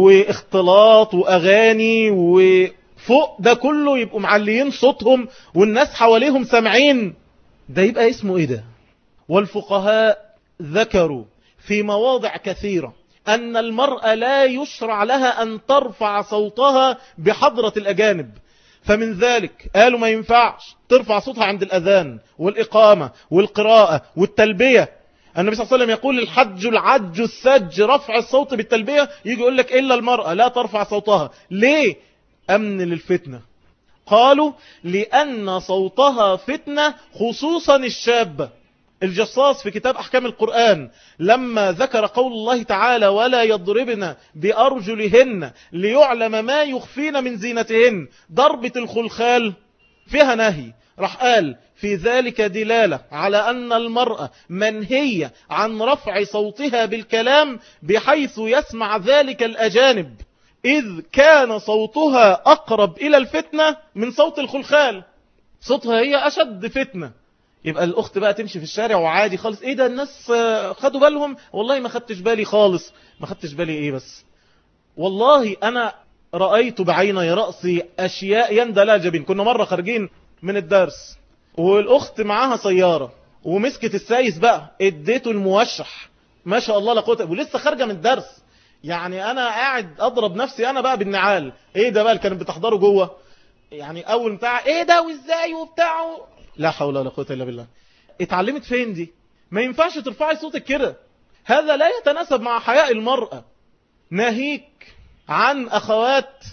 واختلاط وأغاني، وفوق ده كله يبقوا معليين صوتهم والناس حواليهم سامعين. ده يبقى اسمه ايه ده؟ والفقهاء ذكروا في مواضع كثيرة أن المرأة لا يشرع لها أن ترفع صوتها بحضرة الأجانب. فمن ذلك قالوا ما ينفعش ترفع صوتها عند الأذان والإقامة والقراءة والتلبية. النبي صلى الله عليه وسلم يقول: الحج العج السج، رفع الصوت بالتلبية. يجي يقول لك إلا المرأة لا ترفع صوتها. ليه؟ أمن للفتنة. قالوا: لأن صوتها فتنة، خصوصا الشابة. الجصاص في كتاب أحكام القرآن لما ذكر قول الله تعالى: ولا يضربن بأرجلهن ليعلم ما يخفين من زينتهن، ضربة الخلخال فيها نهي، راح قال في ذلك دلالة على أن المرأة منهية عن رفع صوتها بالكلام بحيث يسمع ذلك الأجانب، إذ كان صوتها أقرب إلى الفتنة من صوت الخلخال. صوتها هي أشد فتنة. يبقى الأخت بقى تمشي في الشارع وعادي خالص، إيه ده الناس خدوا بالهم؟ والله ما خدتش بالي خالص. ما خدتش بالي إيه بس؟ والله أنا رأيت بعيني رأسي أشياء يندى لها جبين. كنا مرة خارجين من الدرس والأخت معاها سيارة ومسكت السايس بقى اديته الموشح، ما شاء الله لا قوة، ولسه خارجة من الدرس. يعني أنا قاعد أضرب نفسي أنا بقى بالنعال. إيه ده بقى اللي كانت بتحضره جوه؟ يعني أول بتاع إيه ده وإزاي وبتاعه، لا حول ولا قوة إلا بالله. اتعلمت فين دي؟ ما ينفعش ترفعي صوتك كده، هذا لا يتناسب مع حياء المرأة. ناهيك عن أخوات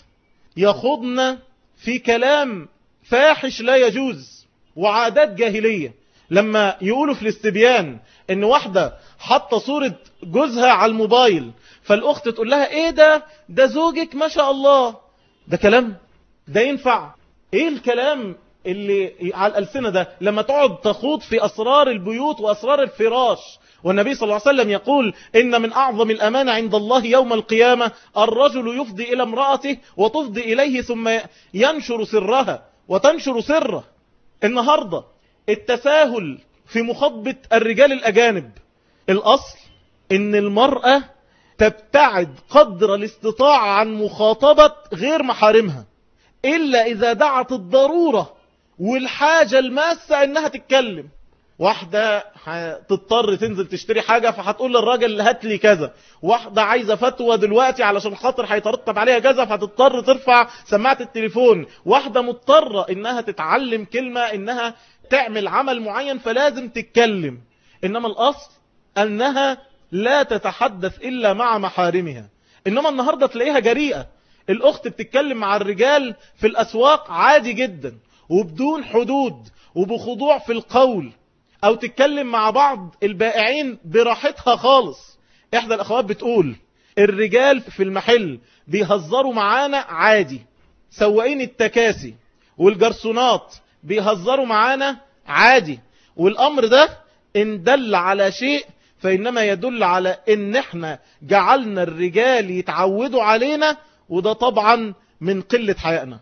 يخضن في كلام فاحش لا يجوز وعادات جاهلية. لما يقولوا في الاستبيان ان واحدة حط صورة جوزها على الموبايل، فالأخت تقول لها ايه ده زوجك ما شاء الله. ده كلام؟ ده ينفع؟ ايه الكلام اللي على الألسنة ده لما تقعد تخوض في أسرار البيوت وأسرار الفراش؟ والنبي صلى الله عليه وسلم يقول إن من أعظم الأمانة عند الله يوم القيامة الرجل يفضي إلى امرأته وتفضي إليه ثم ينشر سرها وتنشر سره. النهاردة التساهل في مخاطبة الرجال الأجانب، الأصل إن المرأة تبتعد قدر الاستطاعة عن مخاطبة غير محارمها إلا إذا دعت الضرورة والحاجة الماسة إنها تتكلم. واحدة هتضطر تنزل تشتري حاجة فهتقول للراجل هات لي كذا، واحدة عايزة فتوى دلوقتي علشان خاطر هيترتب عليها كذا فهتضطر ترفع سماعة التليفون، واحدة مضطرة إنها تتعلم كلمة، إنها تعمل عمل معين فلازم تتكلم. إنما الأصل أنها لا تتحدث إلا مع محارمها. إنما النهاردة تلاقيها جريئة، الأخت بتتكلم مع الرجال في الأسواق عادي جدا وبدون حدود وبخضوع في القول، أو تتكلم مع بعض البائعين براحتها خالص. إحدى الأخوات بتقول الرجال في المحل بيهزروا معانا عادي، سواقين التكاسي والجرسونات بيهزروا معانا عادي، والأمر ده إن دل على شيء فإنما يدل على إن إحنا جعلنا الرجال يتعودوا علينا، وده طبعا من قلة حيائنا.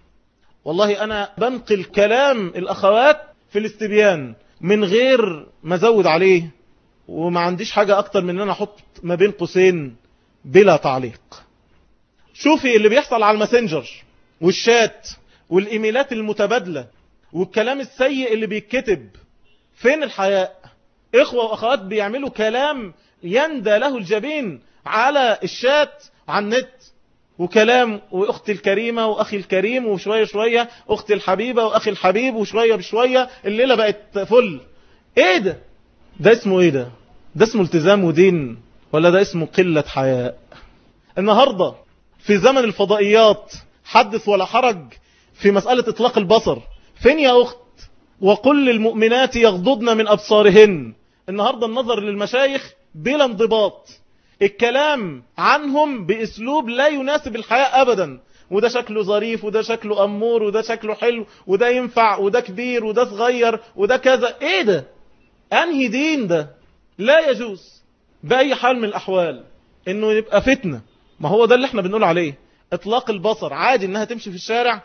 والله أنا بنقل كلام الأخوات في الاستبيان من غير ما ازود عليه، وما عنديش حاجة أكتر من أن أنا أحط ما بين قوسين بلا تعليق. شوفي اللي بيحصل على الماسنجر والشات والإيميلات المتبادلة والكلام السيء اللي بيتكتب. فين الحياء؟ إخوة وأخوات بيعملوا كلام يندى له الجبين على الشات على النت، وكلام وأختي الكريمة وأخي الكريم، وشوية شوية أختي الحبيبة وأخي الحبيب، وشوية بشوية الليلة بقت فل. إيه ده؟ ده اسمه إيه ده؟ ده اسمه التزام ودين ولا ده اسمه قلة حياء؟ النهاردة في زمن الفضائيات حدث ولا حرج في مسألة إطلاق البصر. فين يا أخت؟ وقل للمؤمنات يغضضن من أبصارهن. النهاردة النظر للمشايخ بلا انضباط، الكلام عنهم بأسلوب لا يناسب الحياة أبدا، وده شكله ظريف وده شكله أمور وده شكله حلو وده ينفع وده كبير وده صغير وده كذا. ايه ده؟ انهي دين ده؟ لا يجوز بأي حال من الأحوال انه يبقى فتنة. ما هو ده اللي احنا بنقول عليه اطلاق البصر. عادي انها تمشي في الشارع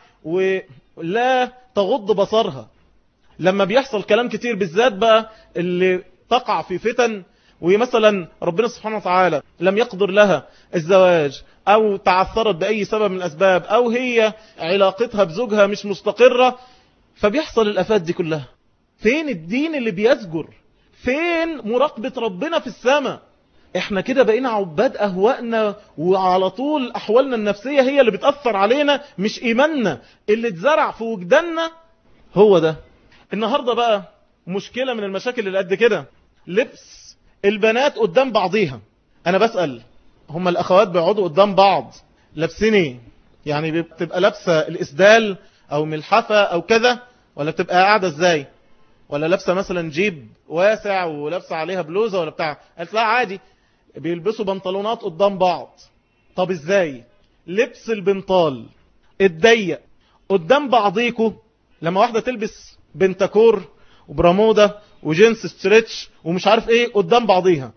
ولا تغض بصرها. لما بيحصل كلام كتير بالذات بقى اللي تقع في فتن، ومثلا ربنا سبحانه وتعالى لم يقدر لها الزواج او تعثرت بأي سبب من الأسباب، او هي علاقتها بزوجها مش مستقرة، فبيحصل الآفات دي كلها. فين الدين اللي بيزجر؟ فين مراقبة ربنا في السماء؟ احنا كده بقينا عباد أهوائنا، وعلى طول أحوالنا النفسية هي اللي بتأثر علينا، مش إيماننا اللي اتزرع في وجداننا. هو ده النهاردة بقى مشكلة من المشاكل اللي قد كده، لبس البنات قدام بعضيها. أنا بسأل، هم الأخوات بيقعدوا قدام بعض لابسين ايه؟ يعني بتبقى لابسة الإسدال أو ملحفة أو كذا، ولا بتبقى قاعدة ازاي؟ ولا لابسة مثلا جيب واسع ولابسة عليها بلوزة ولا بتاع؟ قالت لا عادي بيلبسوا بنطلونات قدام بعض. طب ازاي؟ لبس البنطال الضيق قدام بعضيكوا، لما واحدة تلبس بنتاكور وبرامودا وجينس ستريتش ومش عارف ايه قدام بعضيها،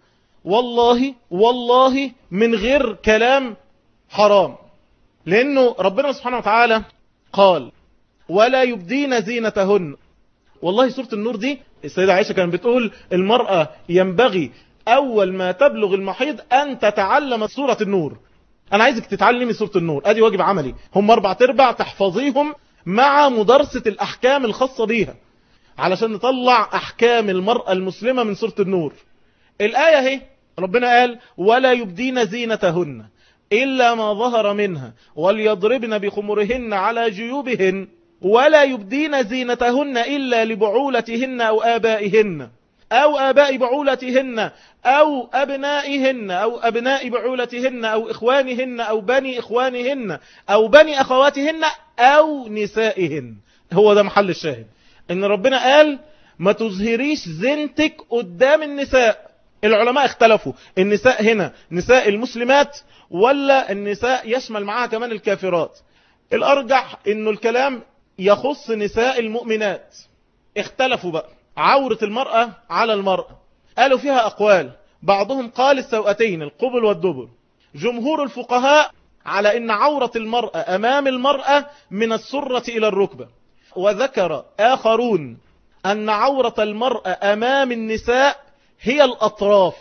والله من غير كلام حرام. لانه ربنا سبحانه وتعالى قال ولا يبدين زينتهن. والله سورة النور دي السيدة عائشة كانت بتقول المرأة ينبغي أول ما تبلغ المحيض أن تتعلم سورة النور. أنا عايزك تتعلمي سورة النور، أدي واجب عملي، هم 4/4 تحفظيهم مع مدرسة الأحكام الخاصة بيها علشان نطلع أحكام المرأة المسلمة من سورة النور. الآية هي ربنا قال ولا يبدين زينتهن إلا ما ظهر منها وليضربن بخمرهن على جيوبهن ولا يبدين زينتهن إلا لبعولتهن أو آبائهن أو آباء بعولتهن أو أبنائهن أو أبناء بعولتهن أو إخوانهن أو بني إخوانهن أو بني أخواتهن أو نسائهن. هو ده محل الشاهد، إن ربنا قال ما تظهريش زينتك قدام النساء. العلماء اختلفوا، النساء هنا نساء المسلمات ولا النساء يشمل معها كمان الكافرات؟ الأرجح إنه الكلام يخص نساء المؤمنات. اختلفوا بقى عورة المرأة على المرأة، قالوا فيها أقوال، بعضهم قال السوأتين القبل والدبر. جمهور الفقهاء على إن عورة المرأة أمام المرأة من السرة إلى الركبة، وذكر آخرون أن عورة المرأة أمام النساء هي الأطراف،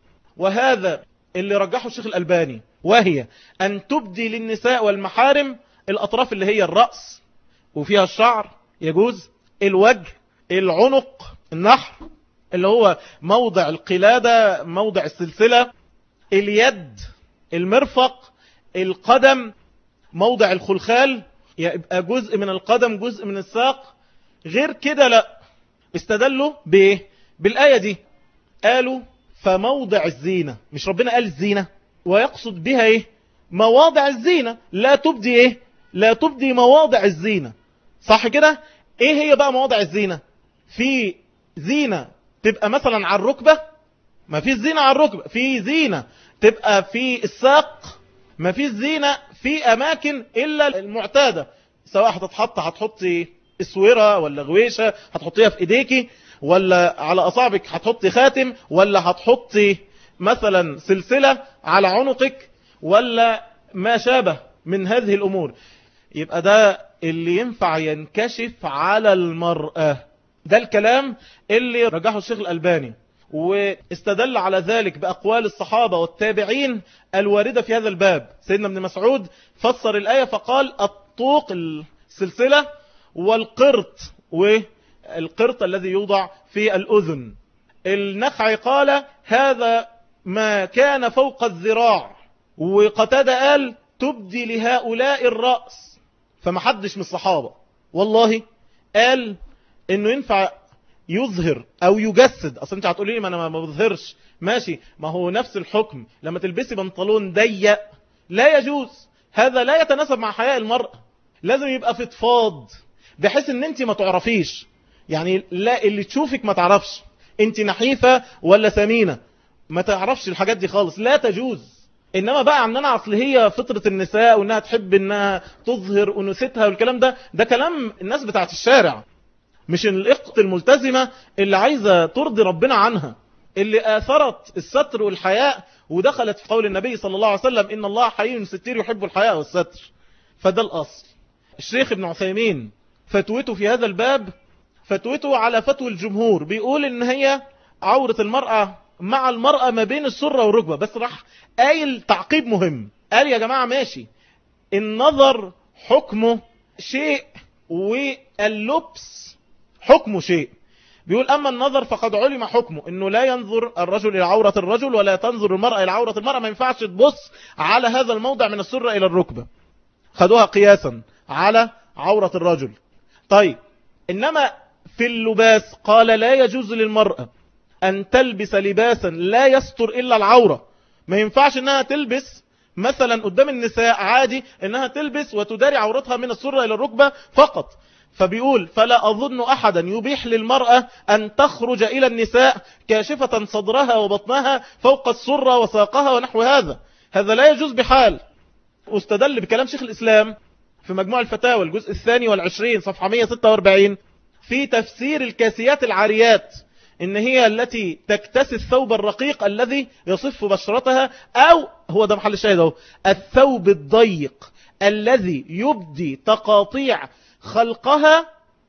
وهذا اللي رجحه الشيخ الألباني، وهي أن تبدي للنساء والمحارم الأطراف اللي هي الرأس وفيها الشعر يجوز، الوجه، العنق، النحر اللي هو موضع القلادة، موضع السلسلة، اليد، المرفق، القدم، موضع الخلخال، يبقى جزء من القدم جزء من الساق. غير كده لا. استدلوا بايه؟ بالآية دي، قالوا فموضع الزينة، مش ربنا قال الزينة ويقصد بها ايه؟ مواضع الزينة، لا تبدي ايه؟ لا تبدي مواضع الزينة، صح كده؟ ايه هي بقى مواضع الزينة؟ في زينة تبقى مثلا على الركبة، ما في زينة على الركبة، في زينة تبقى في الساق، ما في زينة في اماكن الا المعتادة، سواء هتحطي اسورة ولا غويشة هتحطيها في ايديكي، ولا على اصابعك هتحطي خاتم، ولا هتحطي مثلا سلسلة على عنقك، ولا ما شابه من هذه الامور. يبقى ده اللي ينفع ينكشف على المرأة. ده الكلام اللي رجحه الشيخ الألباني، واستدل على ذلك بأقوال الصحابة والتابعين الواردة في هذا الباب. سيدنا ابن مسعود فسر الآية فقال الطوق السلسلة والقرط، والقرط الذي يوضع في الأذن. النخعي قال هذا ما كان فوق الذراع، وقتادة قال تبدي لهؤلاء الرأس. فمحدش من الصحابة والله قال انه ينفع يظهر او يجسد. اصلا انت هتقولي لي ما انا ما بظهرش، ماشي، ما هو نفس الحكم لما تلبسي بنطلون ضيق لا يجوز، هذا لا يتناسب مع حياء المرأة. لازم يبقى فضفاض بحيث ان انت ما تعرفيش، يعني لا اللي تشوفك ما تعرفش انت نحيفة ولا سمينة، ما تعرفش الحاجات دي خالص، لا تجوز. انما بقى عندنا اصل هي فطرة النساء وانها تحب انها تظهر انوثتها والكلام ده كلام الناس بتاعت الشارع، مش الاخت الملتزمة اللي عايزة ترضي ربنا عنها، اللي آثرت الستر والحياء ودخلت في قول النبي صلى الله عليه وسلم إن الله حي ستير يحب الحياء والستر. فده الأصل. الشيخ ابن عثيمين فتوته في هذا الباب فتوته على فتوى الجمهور، بيقول إن هي عورة المرأة مع المرأة ما بين السرة والركبة، بس راح قايل تعقيب مهم، قال يا جماعة ماشي، النظر حكمه شيء واللبس حكمه شيء. بيقول أما النظر فقد علم حكمه إنه لا ينظر الرجل إلى عورة الرجل ولا تنظر المرأة إلى عورة المرأة، ما ينفعش تبص على هذا الموضع من السرة إلى الركبة، خدوها قياسا على عورة الرجل. طيب إنما في اللباس قال لا يجوز للمرأة أن تلبس لباسا لا يستر إلا العورة، ما ينفعش إنها تلبس مثلا قدام النساء عادي إنها تلبس وتداري عورتها من السرة إلى الركبة فقط. فبيقول فلا أظن أحدا يبيح للمرأة أن تخرج إلى النساء كاشفة صدرها وبطنها فوق السرة وساقها ونحو هذا، هذا لا يجوز بحال. واستدل بكلام شيخ الإسلام في مجموع الفتاوى الجزء 22 صفحة 146، في تفسير الكاسيات العاريات إن هي التي تكتسي الثوب الرقيق الذي يصف بشرتها، أو هو ده محل الشاهد اهو، الثوب الضيق الذي يبدي تقاطيع خلقها،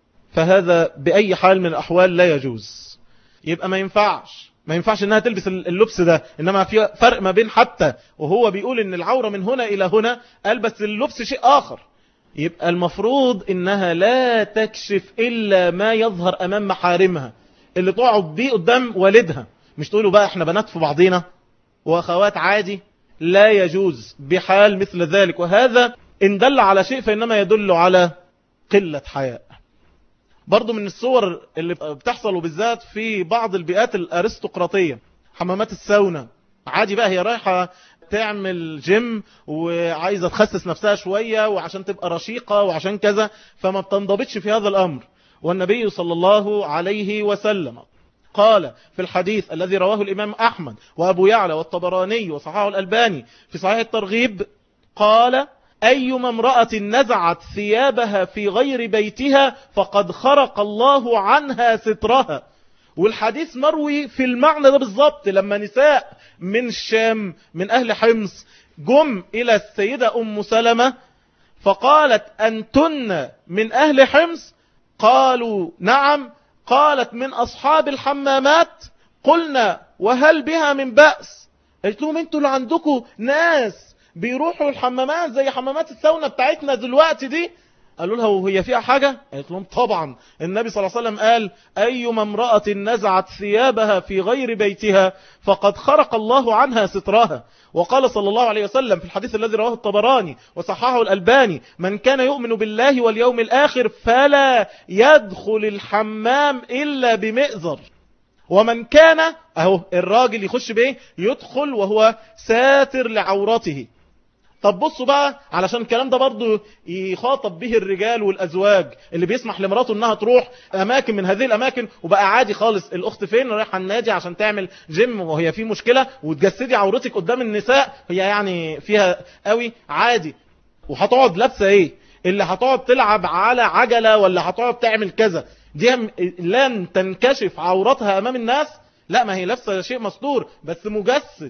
فهذا بأي حال من الأحوال لا يجوز. يبقى ما ينفعش انها تلبس اللبس ده. انما في فرق ما بين حتى وهو بيقول ان العورة من هنا الى هنا، قال بس اللبس شيء اخر. يبقى المفروض انها لا تكشف الا ما يظهر امام محارمها اللي تقعد بيه قدام والدها. مش تقولوا بقى احنا بنات في بعضينا واخوات عادي، لا يجوز بحال مثل ذلك. وهذا ان دل على شيء فانما يدل على قلة حياء. برضو من الصور اللي بتحصل وبالذات في بعض البيئات الارستقراطية، حمامات الساونا. عادي بقى هي رايحة تعمل جيم وعايزة تخسس نفسها شوية وعشان تبقى رشيقة وعشان كذا، فما بتنضبطش في هذا الأمر. والنبي صلى الله عليه وسلم قال في الحديث الذي رواه الإمام أحمد وأبو يعلى والطبراني وصححه الألباني في صحيح الترغيب، قال: أيما امرأة نزعت ثيابها في غير بيتها فقد خرق الله عنها سترها. والحديث مروي في المعنى ده بالضبط. لما نساء من الشام من أهل حمص جم إلى السيدة أم سلمة فقالت: أنتن من أهل حمص؟ قالوا: نعم. قالت: من أصحاب الحمامات؟ قلنا: وهل بها من بأس؟ قلت لهم: انتوا اللي عندكم ناس بيروحوا الحمامات زي حمامات الساونا بتاعتنا دلوقتي دي؟ قالوا لها: وهي فيها حاجة؟ قالت لهم: طبعا. النبي صلى الله عليه وسلم قال: أيما امرأة نزعت ثيابها في غير بيتها فقد خرق الله عنها سترها. وقال صلى الله عليه وسلم في الحديث الذي رواه الطبراني وصححه الألباني: من كان يؤمن بالله واليوم الآخر فلا يدخل الحمام إلا بمئزر. ومن كان اهو الراجل يخش بايه؟ يدخل وهو ساتر لعورته. طب بصوا بقى، علشان الكلام ده برضو يخاطب به الرجال والأزواج اللي بيسمح لمراته انها تروح اماكن من هذه الاماكن وبقى عادي خالص. الاخت فين؟ رايحه النادي عشان تعمل جيم وهي في مشكلة وتجسدي عورتك قدام النساء، هي يعني فيها قوي عادي. وهتقعد لابسه ايه؟ اللي هتقعد تلعب على عجلة ولا هتقعد تعمل كذا، دي لن تنكشف عورتها امام الناس؟ لا، ما هي لابسه شيء مستور بس مجسد،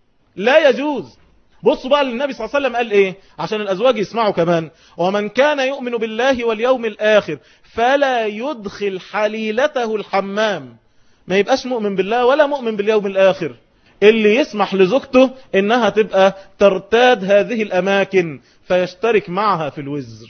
لا يجوز. بصوا بقى للنبي صلى الله عليه وسلم قال ايه عشان الازواج يسمعوا كمان: ومن كان يؤمن بالله واليوم الاخر فلا يدخل حليلته الحمام. ما يبقاش مؤمن بالله ولا مؤمن باليوم الاخر اللي يسمح لزوجته انها تبقى ترتاد هذه الاماكن فيشترك معها في الوزر.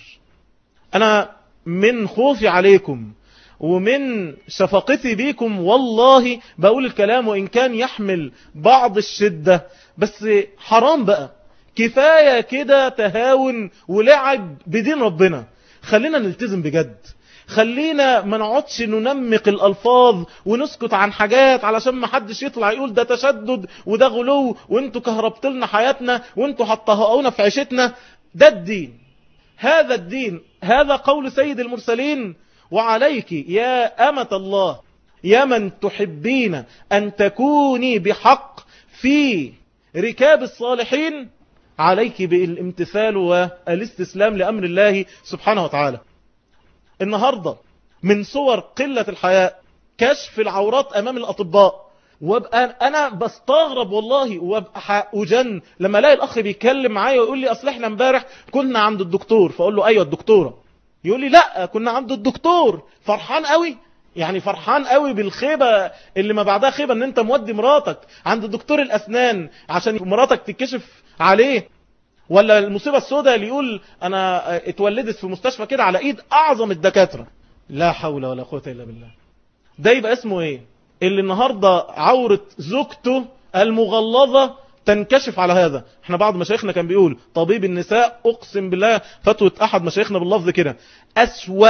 انا من خوفي عليكم ومن شفقتي بيكم والله بقول الكلام وإن كان يحمل بعض الشدة، بس حرام بقى، كفاية كده تهاون ولعب بدين ربنا. خلينا نلتزم بجد، خلينا ما نقعدش ننمق الألفاظ ونسكت عن حاجات علشان ما حدش يطلع يقول ده تشدد وده غلو وانتوا كهربتلنا حياتنا وانتوا هتطهقونا في عيشتنا. ده الدين، هذا الدين، هذا قول سيد المرسلين: وعليك يا أمة الله يا من تحبين أن تكوني بحق في ركاب الصالحين، عليك بالامتثال والاستسلام لأمر الله سبحانه وتعالى. النهاردة من صور قلة الحياء كشف العورات أمام الأطباء. وابقى أنا بستغرب والله وابقى أجن لما الاقي الأخ بيتكلم معايا ويقول لي: أصل احنا امبارح كنا عند الدكتور. فأقول له: أيوة الدكتورة. يقول لي: لا كنا عند الدكتور. فرحان قوي، يعني فرحان قوي بالخيبة اللي ما بعدها خيبة، ان انت مودي مراتك عند دكتور الأسنان عشان مراتك تكشف عليه. ولا المصيبة السوداء اللي يقول: انا اتولدت في مستشفى كده على ايد اعظم الدكاترة. لا حول ولا قوة الا بالله. ده يبقى اسمه ايه؟ اللي النهاردة عورة زوجته المغلظة تنكشف على هذا. احنا بعض مشايخنا كان بيقول: طبيب النساء اقسم بالله فتوى احد مشايخنا باللفظ كده: اسوأ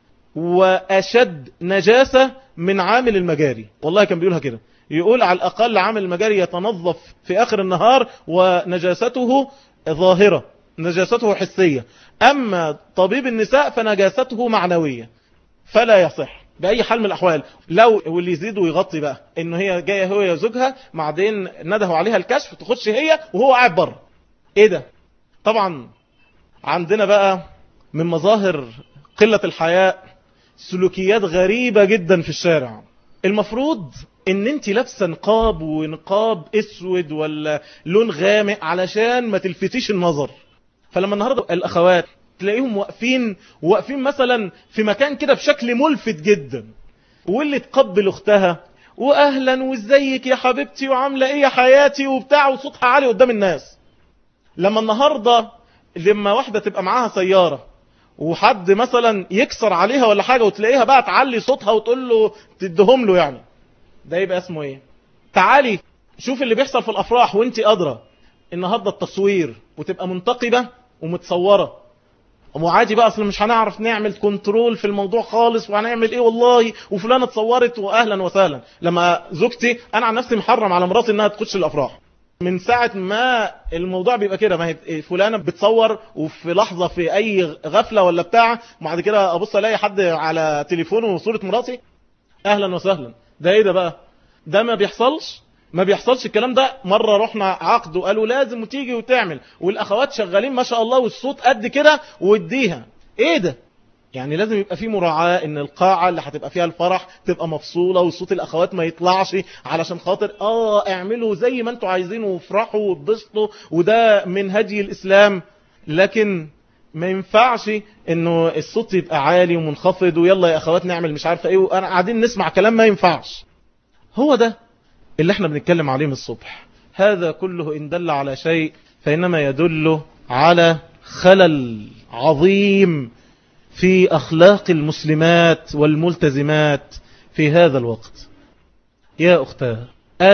واشد نجاسة من عامل المجاري. والله كان بيقولها كده، يقول على الاقل عامل المجاري يتنظف في اخر النهار ونجاسته ظاهرة، نجاسته حسية، اما طبيب النساء فنجاسته معنوية، فلا يصح بأي حال من الأحوال. لو واللي يزيد ويغطي بقى إنه هي جاية هو يا زوجها بعدين ندهوا عليها الكشف تخش هي وهو قاعد بره. إيه ده؟ طبعا عندنا بقى من مظاهر قلة الحياء سلوكيات غريبة جدا في الشارع. المفروض ان انت لابسه نقاب، ونقاب اسود ولا لون غامق علشان ما تلفتيش النظر. فلما النهاردة الاخوات تلاقيهم واقفين مثلا في مكان كده بشكل ملفت جدا، واللي تقبل اختها واهلا وازيك يا حبيبتي وعامله ايه يا حياتي وبتاع، وصوتها عالي قدام الناس. لما النهاردة لما واحدة تبقى معاها سيارة وحد مثلا يكسر عليها ولا حاجة، وتلاقيها بقى تعلي صوتها وتقول له تدهم له، يعني ده يبقى اسمه ايه؟ تعالي شوف اللي بيحصل في الافراح وانت قادرة النهاردة التصوير، وتبقى منتقبة ومتصورة وعادي بقى، اصل مش هنعرف نعمل كنترول في الموضوع خالص، وهنعمل ايه والله، وفلانة اتصورت واهلا وسهلا. لما زوجتي، انا عن نفسي محرم على مراتي انها تخش الافراح من ساعة ما الموضوع بيبقى كده، ما هي فلانة بتصور وفي لحظة في اي غفلة ولا بتاع، وبعد كده ابص الاقي حد على تليفونه صورة مراتي، اهلا وسهلا. ده ايه ده بقى؟ ده ما بيحصلش الكلام ده. مرة رحنا عقد وقالوا لازم تيجي وتعمل، والاخوات شغالين ما شاء الله والصوت قد كده واديها. ايه ده؟ يعني لازم يبقى في مراعاة ان القاعة اللي هتبقى فيها الفرح تبقى مفصولة، وصوت الاخوات ما يطلعش، علشان خاطر اعملوا زي ما انتوا عايزين وافرحوا واتبسطوا، وده من هدي الاسلام. لكن ما ينفعش انه الصوت يبقى عالي ومنخفض، ويلا يا اخوات نعمل مش عارفة ايه، وانا قاعدين نسمع كلام ما ينفعش. هو ده اللي احنا بنتكلم عليه من الصبح. هذا كله ان دل على شيء فانما يدل على خلل عظيم في أخلاق المسلمات والملتزمات في هذا الوقت. يا أختاه،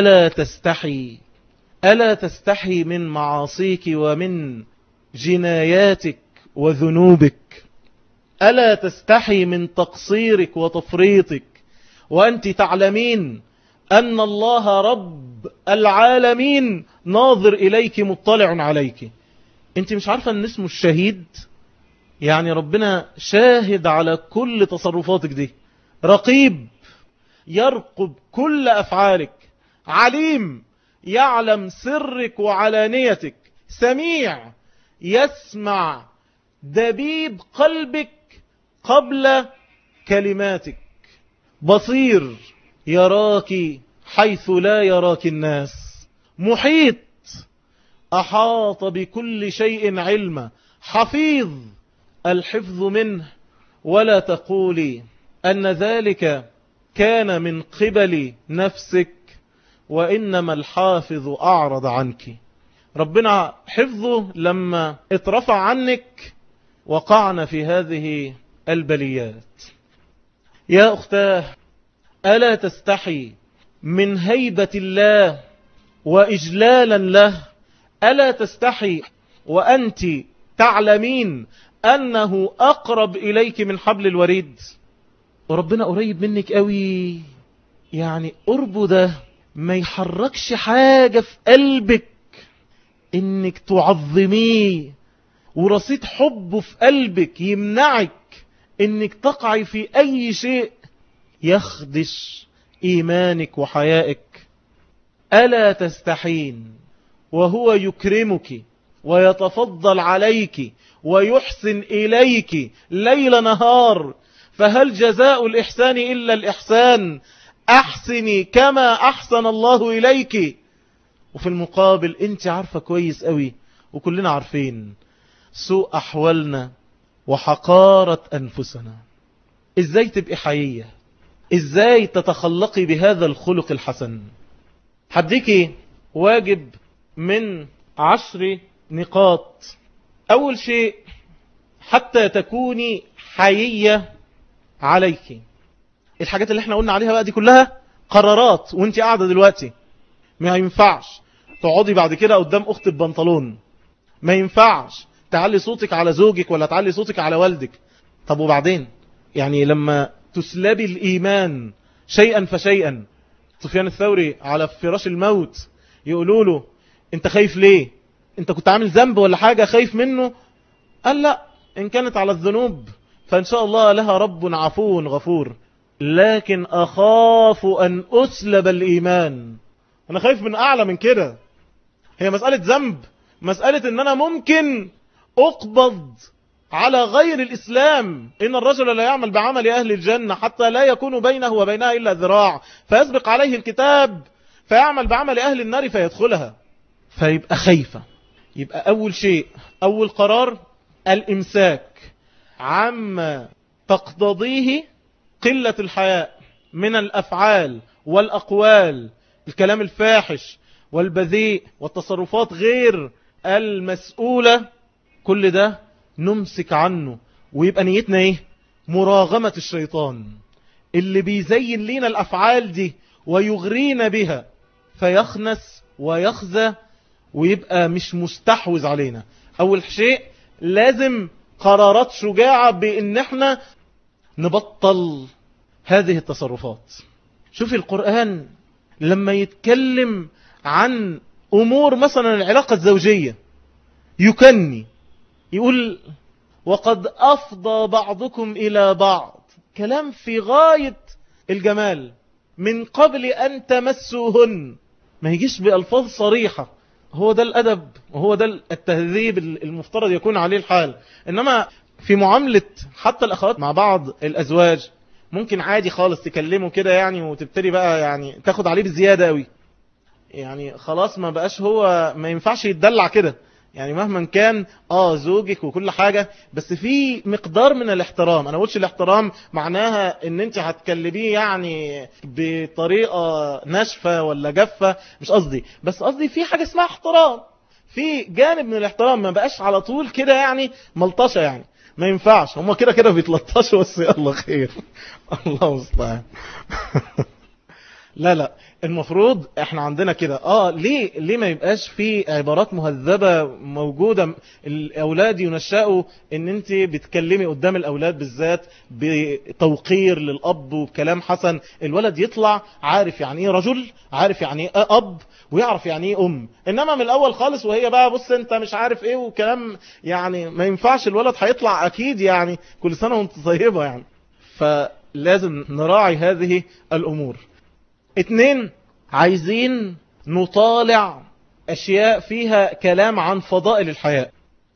ألا تستحي من معاصيك ومن جناياتك وذنوبك؟ ألا تستحي من تقصيرك وتفريطك، وأنت تعلمين أن الله رب العالمين ناظر إليك مطلع عليك؟ أنت مش عارفة أن اسمه الشهيد؟ يعني ربنا شاهد على كل تصرفاتك دي، رقيب يرقب كل أفعالك، عليم يعلم سرك وعلانيتك، سميع يسمع دبيب قلبك قبل كلماتك، بصير يراك حيث لا يراك الناس، محيط أحاط بكل شيء علما، حفيظ الحفظ منه. ولا تقولي أن ذلك كان من قبل نفسك، وإنما الحافظ أعرض عنك. ربنا حفظه لما اترفع عنك وقعنا في هذه البليات. يا أختاه، ألا تستحي من هيبة الله وإجلالا له؟ ألا تستحي وأنت تعلمين أنه أقرب إليك من حبل الوريد؟ وربنا قريب منك قوي، يعني قربه ده ما يحركش حاجة في قلبك إنك تعظميه، ورصيد حبه في قلبك يمنعك إنك تقعي في أي شيء يخدش إيمانك وحيائك. ألا تستحين وهو يكرمك ويتفضل عليك ويحسن إليك ليل نهار؟ فهل جزاء الإحسان إلا الإحسان؟ أحسني كما أحسن الله إليك. وفي المقابل أنت عارفة كويس قوي، وكلنا عارفين سوء أحوالنا وحقارة أنفسنا. إزاي تبقي حيية؟ إزاي تتخلقي بهذا الخلق الحسن؟ هديكي واجب من 10 نقاط. أول شيء، حتى تكوني حيية عليك. الحاجات اللي احنا قلنا عليها بقى دي كلها قرارات، وانت قاعدة دلوقتي ما ينفعش تقعدي بعد كده قدام أخت ببنطلون، ما ينفعش تعلي صوتك على زوجك ولا تعلي صوتك على والدك. طب وبعدين؟ يعني لما تسلبي الإيمان شيئا فشيئا. سفيان الثوري على فراش الموت يقولوا له انت خايف ليه؟ انت كنت عامل ذنب ولا حاجة خايف منه؟ قال لا، ان كانت على الذنوب فان شاء الله لها رب عفو غفور، لكن اخاف ان اسلب الايمان. انا خايف من اعلى من كده. هي مسألة ذنب، مسألة ان انا ممكن اقبض على غير الإسلام. إن الرجل لا يعمل بعمل أهل الجنة حتى لا يكون بينه وبينها إلا ذراع، فيسبق عليه الكتاب فيعمل بعمل أهل النار فيدخلها. فيبقى خايفة. يبقى أول شيء، أول قرار، الإمساك عما تقتضيه قلة الحياء من الأفعال والأقوال، الكلام الفاحش والبذيء والتصرفات غير المسؤولة. كل ده نمسك عنه، ويبقى نيتنا ايه؟ مراغمة الشيطان اللي بيزين لنا الأفعال دي ويغرينا بها، فيخنس ويخزى ويبقى مش مستحوذ علينا. أول شيء لازم قرارات شجاعة بأن احنا نبطل هذه التصرفات. شوف القرآن لما يتكلم عن أمور مثلا العلاقة الزوجية يكني، يقول وقد أفضى بعضكم إلى بعض، كلام في غاية الجمال، من قبل أن تمسوهن. ما يجيش بألفاظ صريحة، هو ده الأدب وهو ده التهذيب المفترض يكون عليه الحال. إنما في معاملة حتى الأخوات مع بعض الأزواج ممكن عادي خالص تكلمه كده يعني، وتبتدي بقى يعني تاخد عليه بزيادة قوي، يعني خلاص ما بقاش هو ما ينفعش يتدلع كده يعني، مهما كان زوجك وكل حاجة، بس في مقدار من الاحترام. انا قلتش الاحترام معناها ان انت هتكلميه يعني بطريقة ناشفة ولا جافة، مش قصدي، بس قصدي في حاجة اسمها احترام، في جانب من الاحترام، ما بقاش على طول كده يعني ملطشة يعني، ما ينفعش، هما كده كده بيتلطشوا بس يلا خير. الله المستعان. لا المفروض احنا عندنا كده ليه ما يبقاش في عبارات مهذبة موجودة؟ الاولاد ينشأوا ان انت بتكلمي قدام الاولاد بالذات بتوقير للاب وبكلام حسن، الولد يطلع عارف يعني ايه رجل، عارف يعني ايه اب، ويعرف يعني ايه ام. انما من الاول خالص وهي بقى بص انت مش عارف ايه وكلام، يعني ما ينفعش، الولد هيطلع اكيد يعني كل سنة وانت طيبة يعني. فلازم نراعي هذه الامور. 2، عايزين نطالع أشياء فيها كلام عن فضائل الحياة،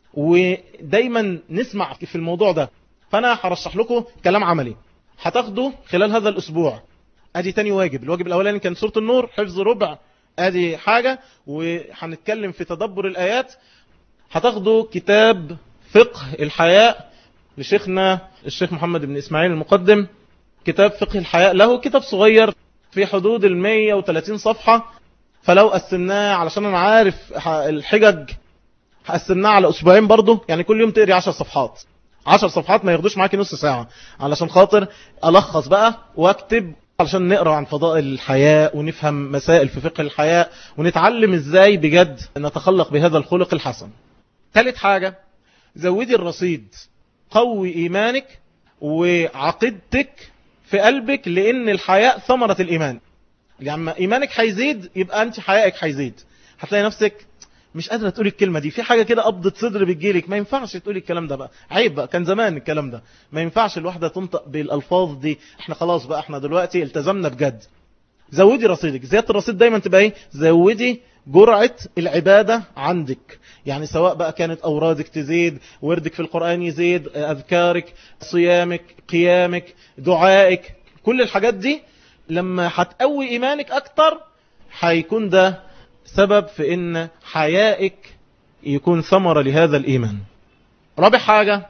ودايما نسمع في الموضوع ده. فأنا هرشح لكم كلام عملي هتاخده خلال هذا الأسبوع. أدي تاني واجب. الواجب الأولاني كان سورة النور، حفظ ربع، أدي حاجة، وهنتكلم في تدبر الآيات. هتاخده كتاب فقه الحياء لشيخنا الشيخ محمد بن إسماعيل المقدم، كتاب فقه الحياء له، كتاب صغير في حدود 130 صفحة. فلو قسمناه، علشان انا عارف الحجج، قسمناه على اسبوعين برضو، يعني كل يوم تقري 10 صفحات. 10 صفحات ما ياخدوش معاكي نص ساعة، علشان خاطر ألخص بقى واكتب، علشان نقرأ عن فضائل الحياة ونفهم مسائل في فقه الحياة، ونتعلم ازاي بجد نتخلق بهذا الخلق الحسن. ثالث حاجة، زودي الرصيد، قوي إيمانك وعقيدتك في قلبك، لأن الحياء ثمرة الإيمان. لما إيمانك هيزيد يبقى أنت حيائك هيزيد. هتلاقي نفسك مش قادرة تقولي الكلمة دي، في حاجة كده قبضة صدر بتجيلك، ما ينفعش تقولي الكلام ده بقى، عيب بقى، كان زمان الكلام ده، ما ينفعش الواحدة تنطق بالألفاظ دي، احنا خلاص بقى، احنا دلوقتي التزمنا بجد. زودي رصيدك. زيادة الرصيد دايما تبقى ايه؟ زودي جرعة العبادة عندك، يعني سواء بقى كانت أورادك تزيد، وردك في القرآن يزيد، أذكارك، صيامك، قيامك، دعائك، كل الحاجات دي لما هتقوي إيمانك أكتر هيكون ده سبب في إن حيائك يكون ثمرة لهذا الإيمان. رابع حاجة،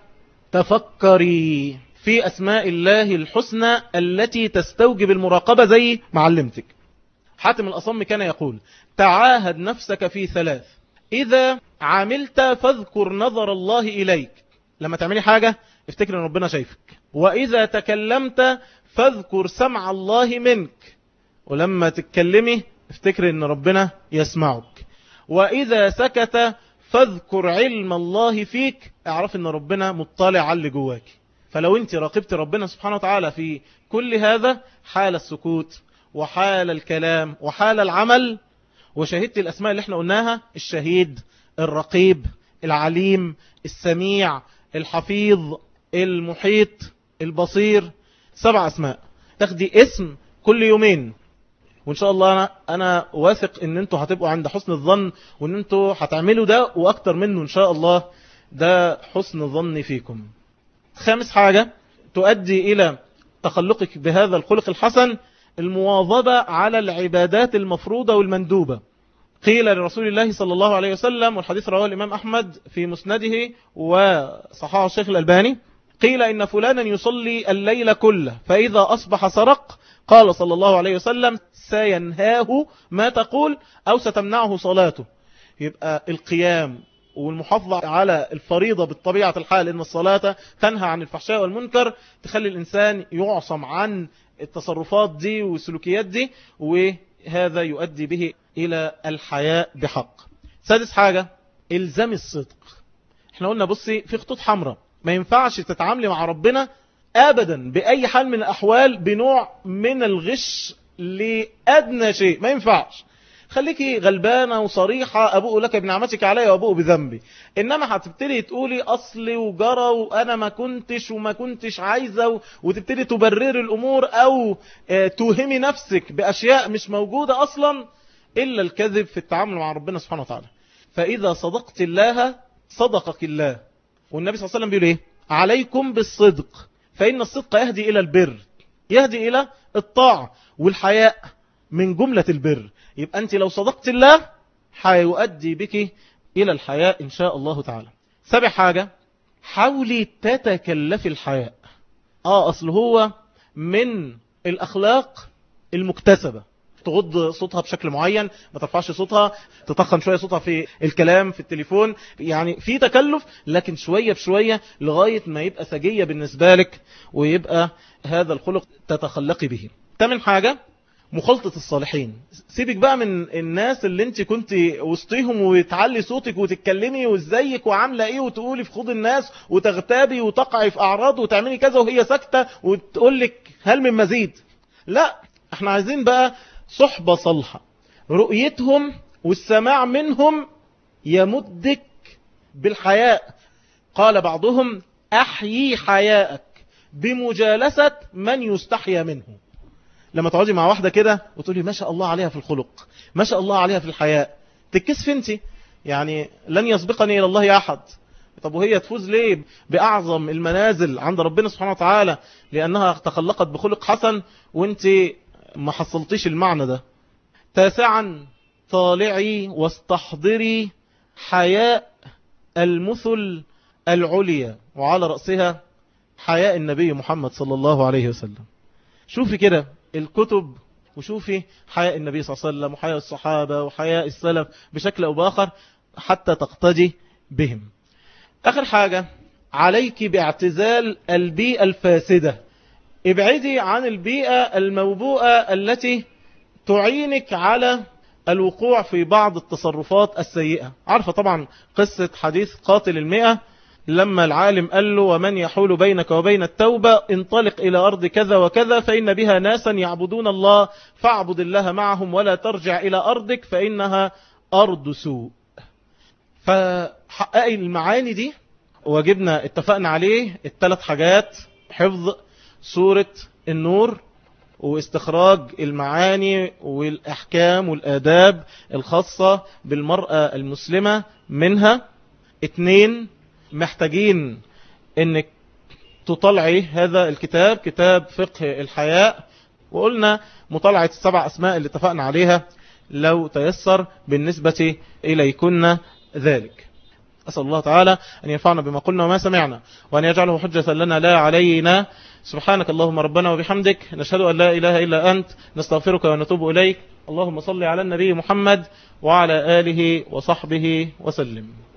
تفكري في أسماء الله الحسنى التي تستوجب المراقبة، زي معلمتك حاتم الأصم كان يقول: تعاهد نفسك في 3، إذا عملت فاذكر نظر الله إليك، لما تعملي حاجة افتكر ان ربنا شايفك، وإذا تكلمت فاذكر سمع الله منك، ولما تتكلمي افتكر ان ربنا يسمعك، وإذا سكت فاذكر علم الله فيك، اعرف ان ربنا مطلع على اللي جواك. فلو انت راقبت ربنا سبحانه وتعالى في كل هذا، حال السكوت وحال الكلام وحال العمل، وشهدت الأسماء اللي احنا قلناها: الشهيد، الرقيب، العليم، السميع، الحفيظ، المحيط، البصير، 7 أسماء. تاخدي اسم كل يومين، وإن شاء الله أنا واثق إن أنتوا هتبقوا عند حسن الظن، وإن أنتوا هتعملوا ده وأكتر منه إن شاء الله ده حسن ظني فيكم. خامس حاجة تؤدي إلى تخلقك بهذا الخلق الحسن، المواظبة على العبادات المفروضة والمندوبة. قيل لرسول الله صلى الله عليه وسلم، والحديث رواه الإمام أحمد في مسنده وصححه الشيخ الألباني، قيل إن فلانا يصلي الليل كله فإذا أصبح سرق، قال صلى الله عليه وسلم سينهاه ما تقول أو ستمنعه صلاته. يبقى القيام والمحافظة على الفريضة بالطبيعة الحال، إن الصلاة تنهى عن الفحشاء والمنكر، تخلي الإنسان يعصم عن التصرفات دي والسلوكيات دي، وهذا يؤدي به إلى الحياء بحق. سادس حاجة إلزام الصدق. احنا قلنا بصي في خطوط حمراء، ما ينفعش تتعاملي مع ربنا أبدا بأي حال من الأحوال بنوع من الغش لأدنى شيء، ما ينفعش. خليكي غلبانة وصريحة، أبوء لك بنعمتك علي وأبوء بذنبي. إنما هتبتدي تقولي أصلي وجرى وأنا ما كنتش وما كنتش عايزة، وتبتدي تبرر الأمور أو توهمي نفسك بأشياء مش موجودة أصلا، إلا الكذب في التعامل مع ربنا سبحانه وتعالى. فإذا صدقت الله صدقك الله. والنبي صلى الله عليه وسلم بيقول إيه؟ عليكم بالصدق فإن الصدق يهدي إلى البر، يهدي إلى الطاعة، والحياء من جملة البر. يبقى أنت لو صدقت الله هيؤدي بك إلى الحياء إن شاء الله تعالى. سابع حاجة، حاولي تتكلفي الحياء. أصل هو من الأخلاق المكتسبة، تغض صوتها بشكل معين، ما ترفعش صوتها، تتخن شوية صوتها في الكلام في التليفون، يعني في تكلف، لكن شوية بشوية لغاية ما يبقى سجية بالنسبة لك، ويبقى هذا الخلق تتخلقي به. تامن حاجة، مخالطة الصالحين. سيبك بقى من الناس اللي انت كنت وسطيهم وتعلي صوتك وتتكلمي وازيك وعاملة ايه وتقولي في خوض الناس وتغتابي وتقعي في اعراض وتعملي كذا وهي ساكتة وتقولك هل من مزيد. لا، احنا عايزين بقى صحبة صالحة، رؤيتهم والسماع منهم يمدك بالحياء. قال بعضهم احيي حياءك بمجالسة من يستحيا منه. لما تقعدي مع واحدة كده وتقولي ما شاء الله عليها في الخلق، ما شاء الله عليها في الحياء، تتكسف انت، يعني لن يسبقني إلى الله أحد. طب وهي تفوز ليه بأعظم المنازل عند ربنا سبحانه وتعالى؟ لأنها تخلقت بخلق حسن وانت ما حصلتيش المعنى ده. تاسعا، طالعي واستحضري حياء المثل العليا، وعلى رأسها حياء النبي محمد صلى الله عليه وسلم. شوفي كده الكتب وشوفي حياء النبي صلى الله عليه وسلم وحياء الصحابة وحياء السلف بشكل أو بآخر حتى تقتدي بهم. آخر حاجة، عليك باعتزال البيئة الفاسدة. ابعدي عن البيئة الموبوءة التي تعينك على الوقوع في بعض التصرفات السيئة. عارفة طبعا قصة حديث قاتل 100 لما العالم قال له ومن يحول بينك وبين التوبة انطلق إلى أرض كذا وكذا فإن بها ناسا يعبدون الله فاعبد الله معهم ولا ترجع إلى أرضك فإنها أرض سوء. فحققي المعاني دي، وجبنا اتفقنا عليه الثلاث حاجات: حفظ سورة النور، واستخراج المعاني والأحكام والآداب الخاصة بالمرأة المسلمة منها. 2، محتاجين انك تطلعي هذا الكتاب، كتاب فقه الحياء، وقلنا مطالعة 7 أسماء اللي اتفقنا عليها لو تيسر بالنسبة إليكن ذلك. أسأل الله تعالى أن ينفعنا بما قلنا وما سمعنا، وأن يجعله حجة لنا لا علينا. سبحانك اللهم ربنا وبحمدك، نشهد أن لا إله إلا أنت، نستغفرك ونتوب إليك. اللهم صل على النبي محمد وعلى آله وصحبه وسلم.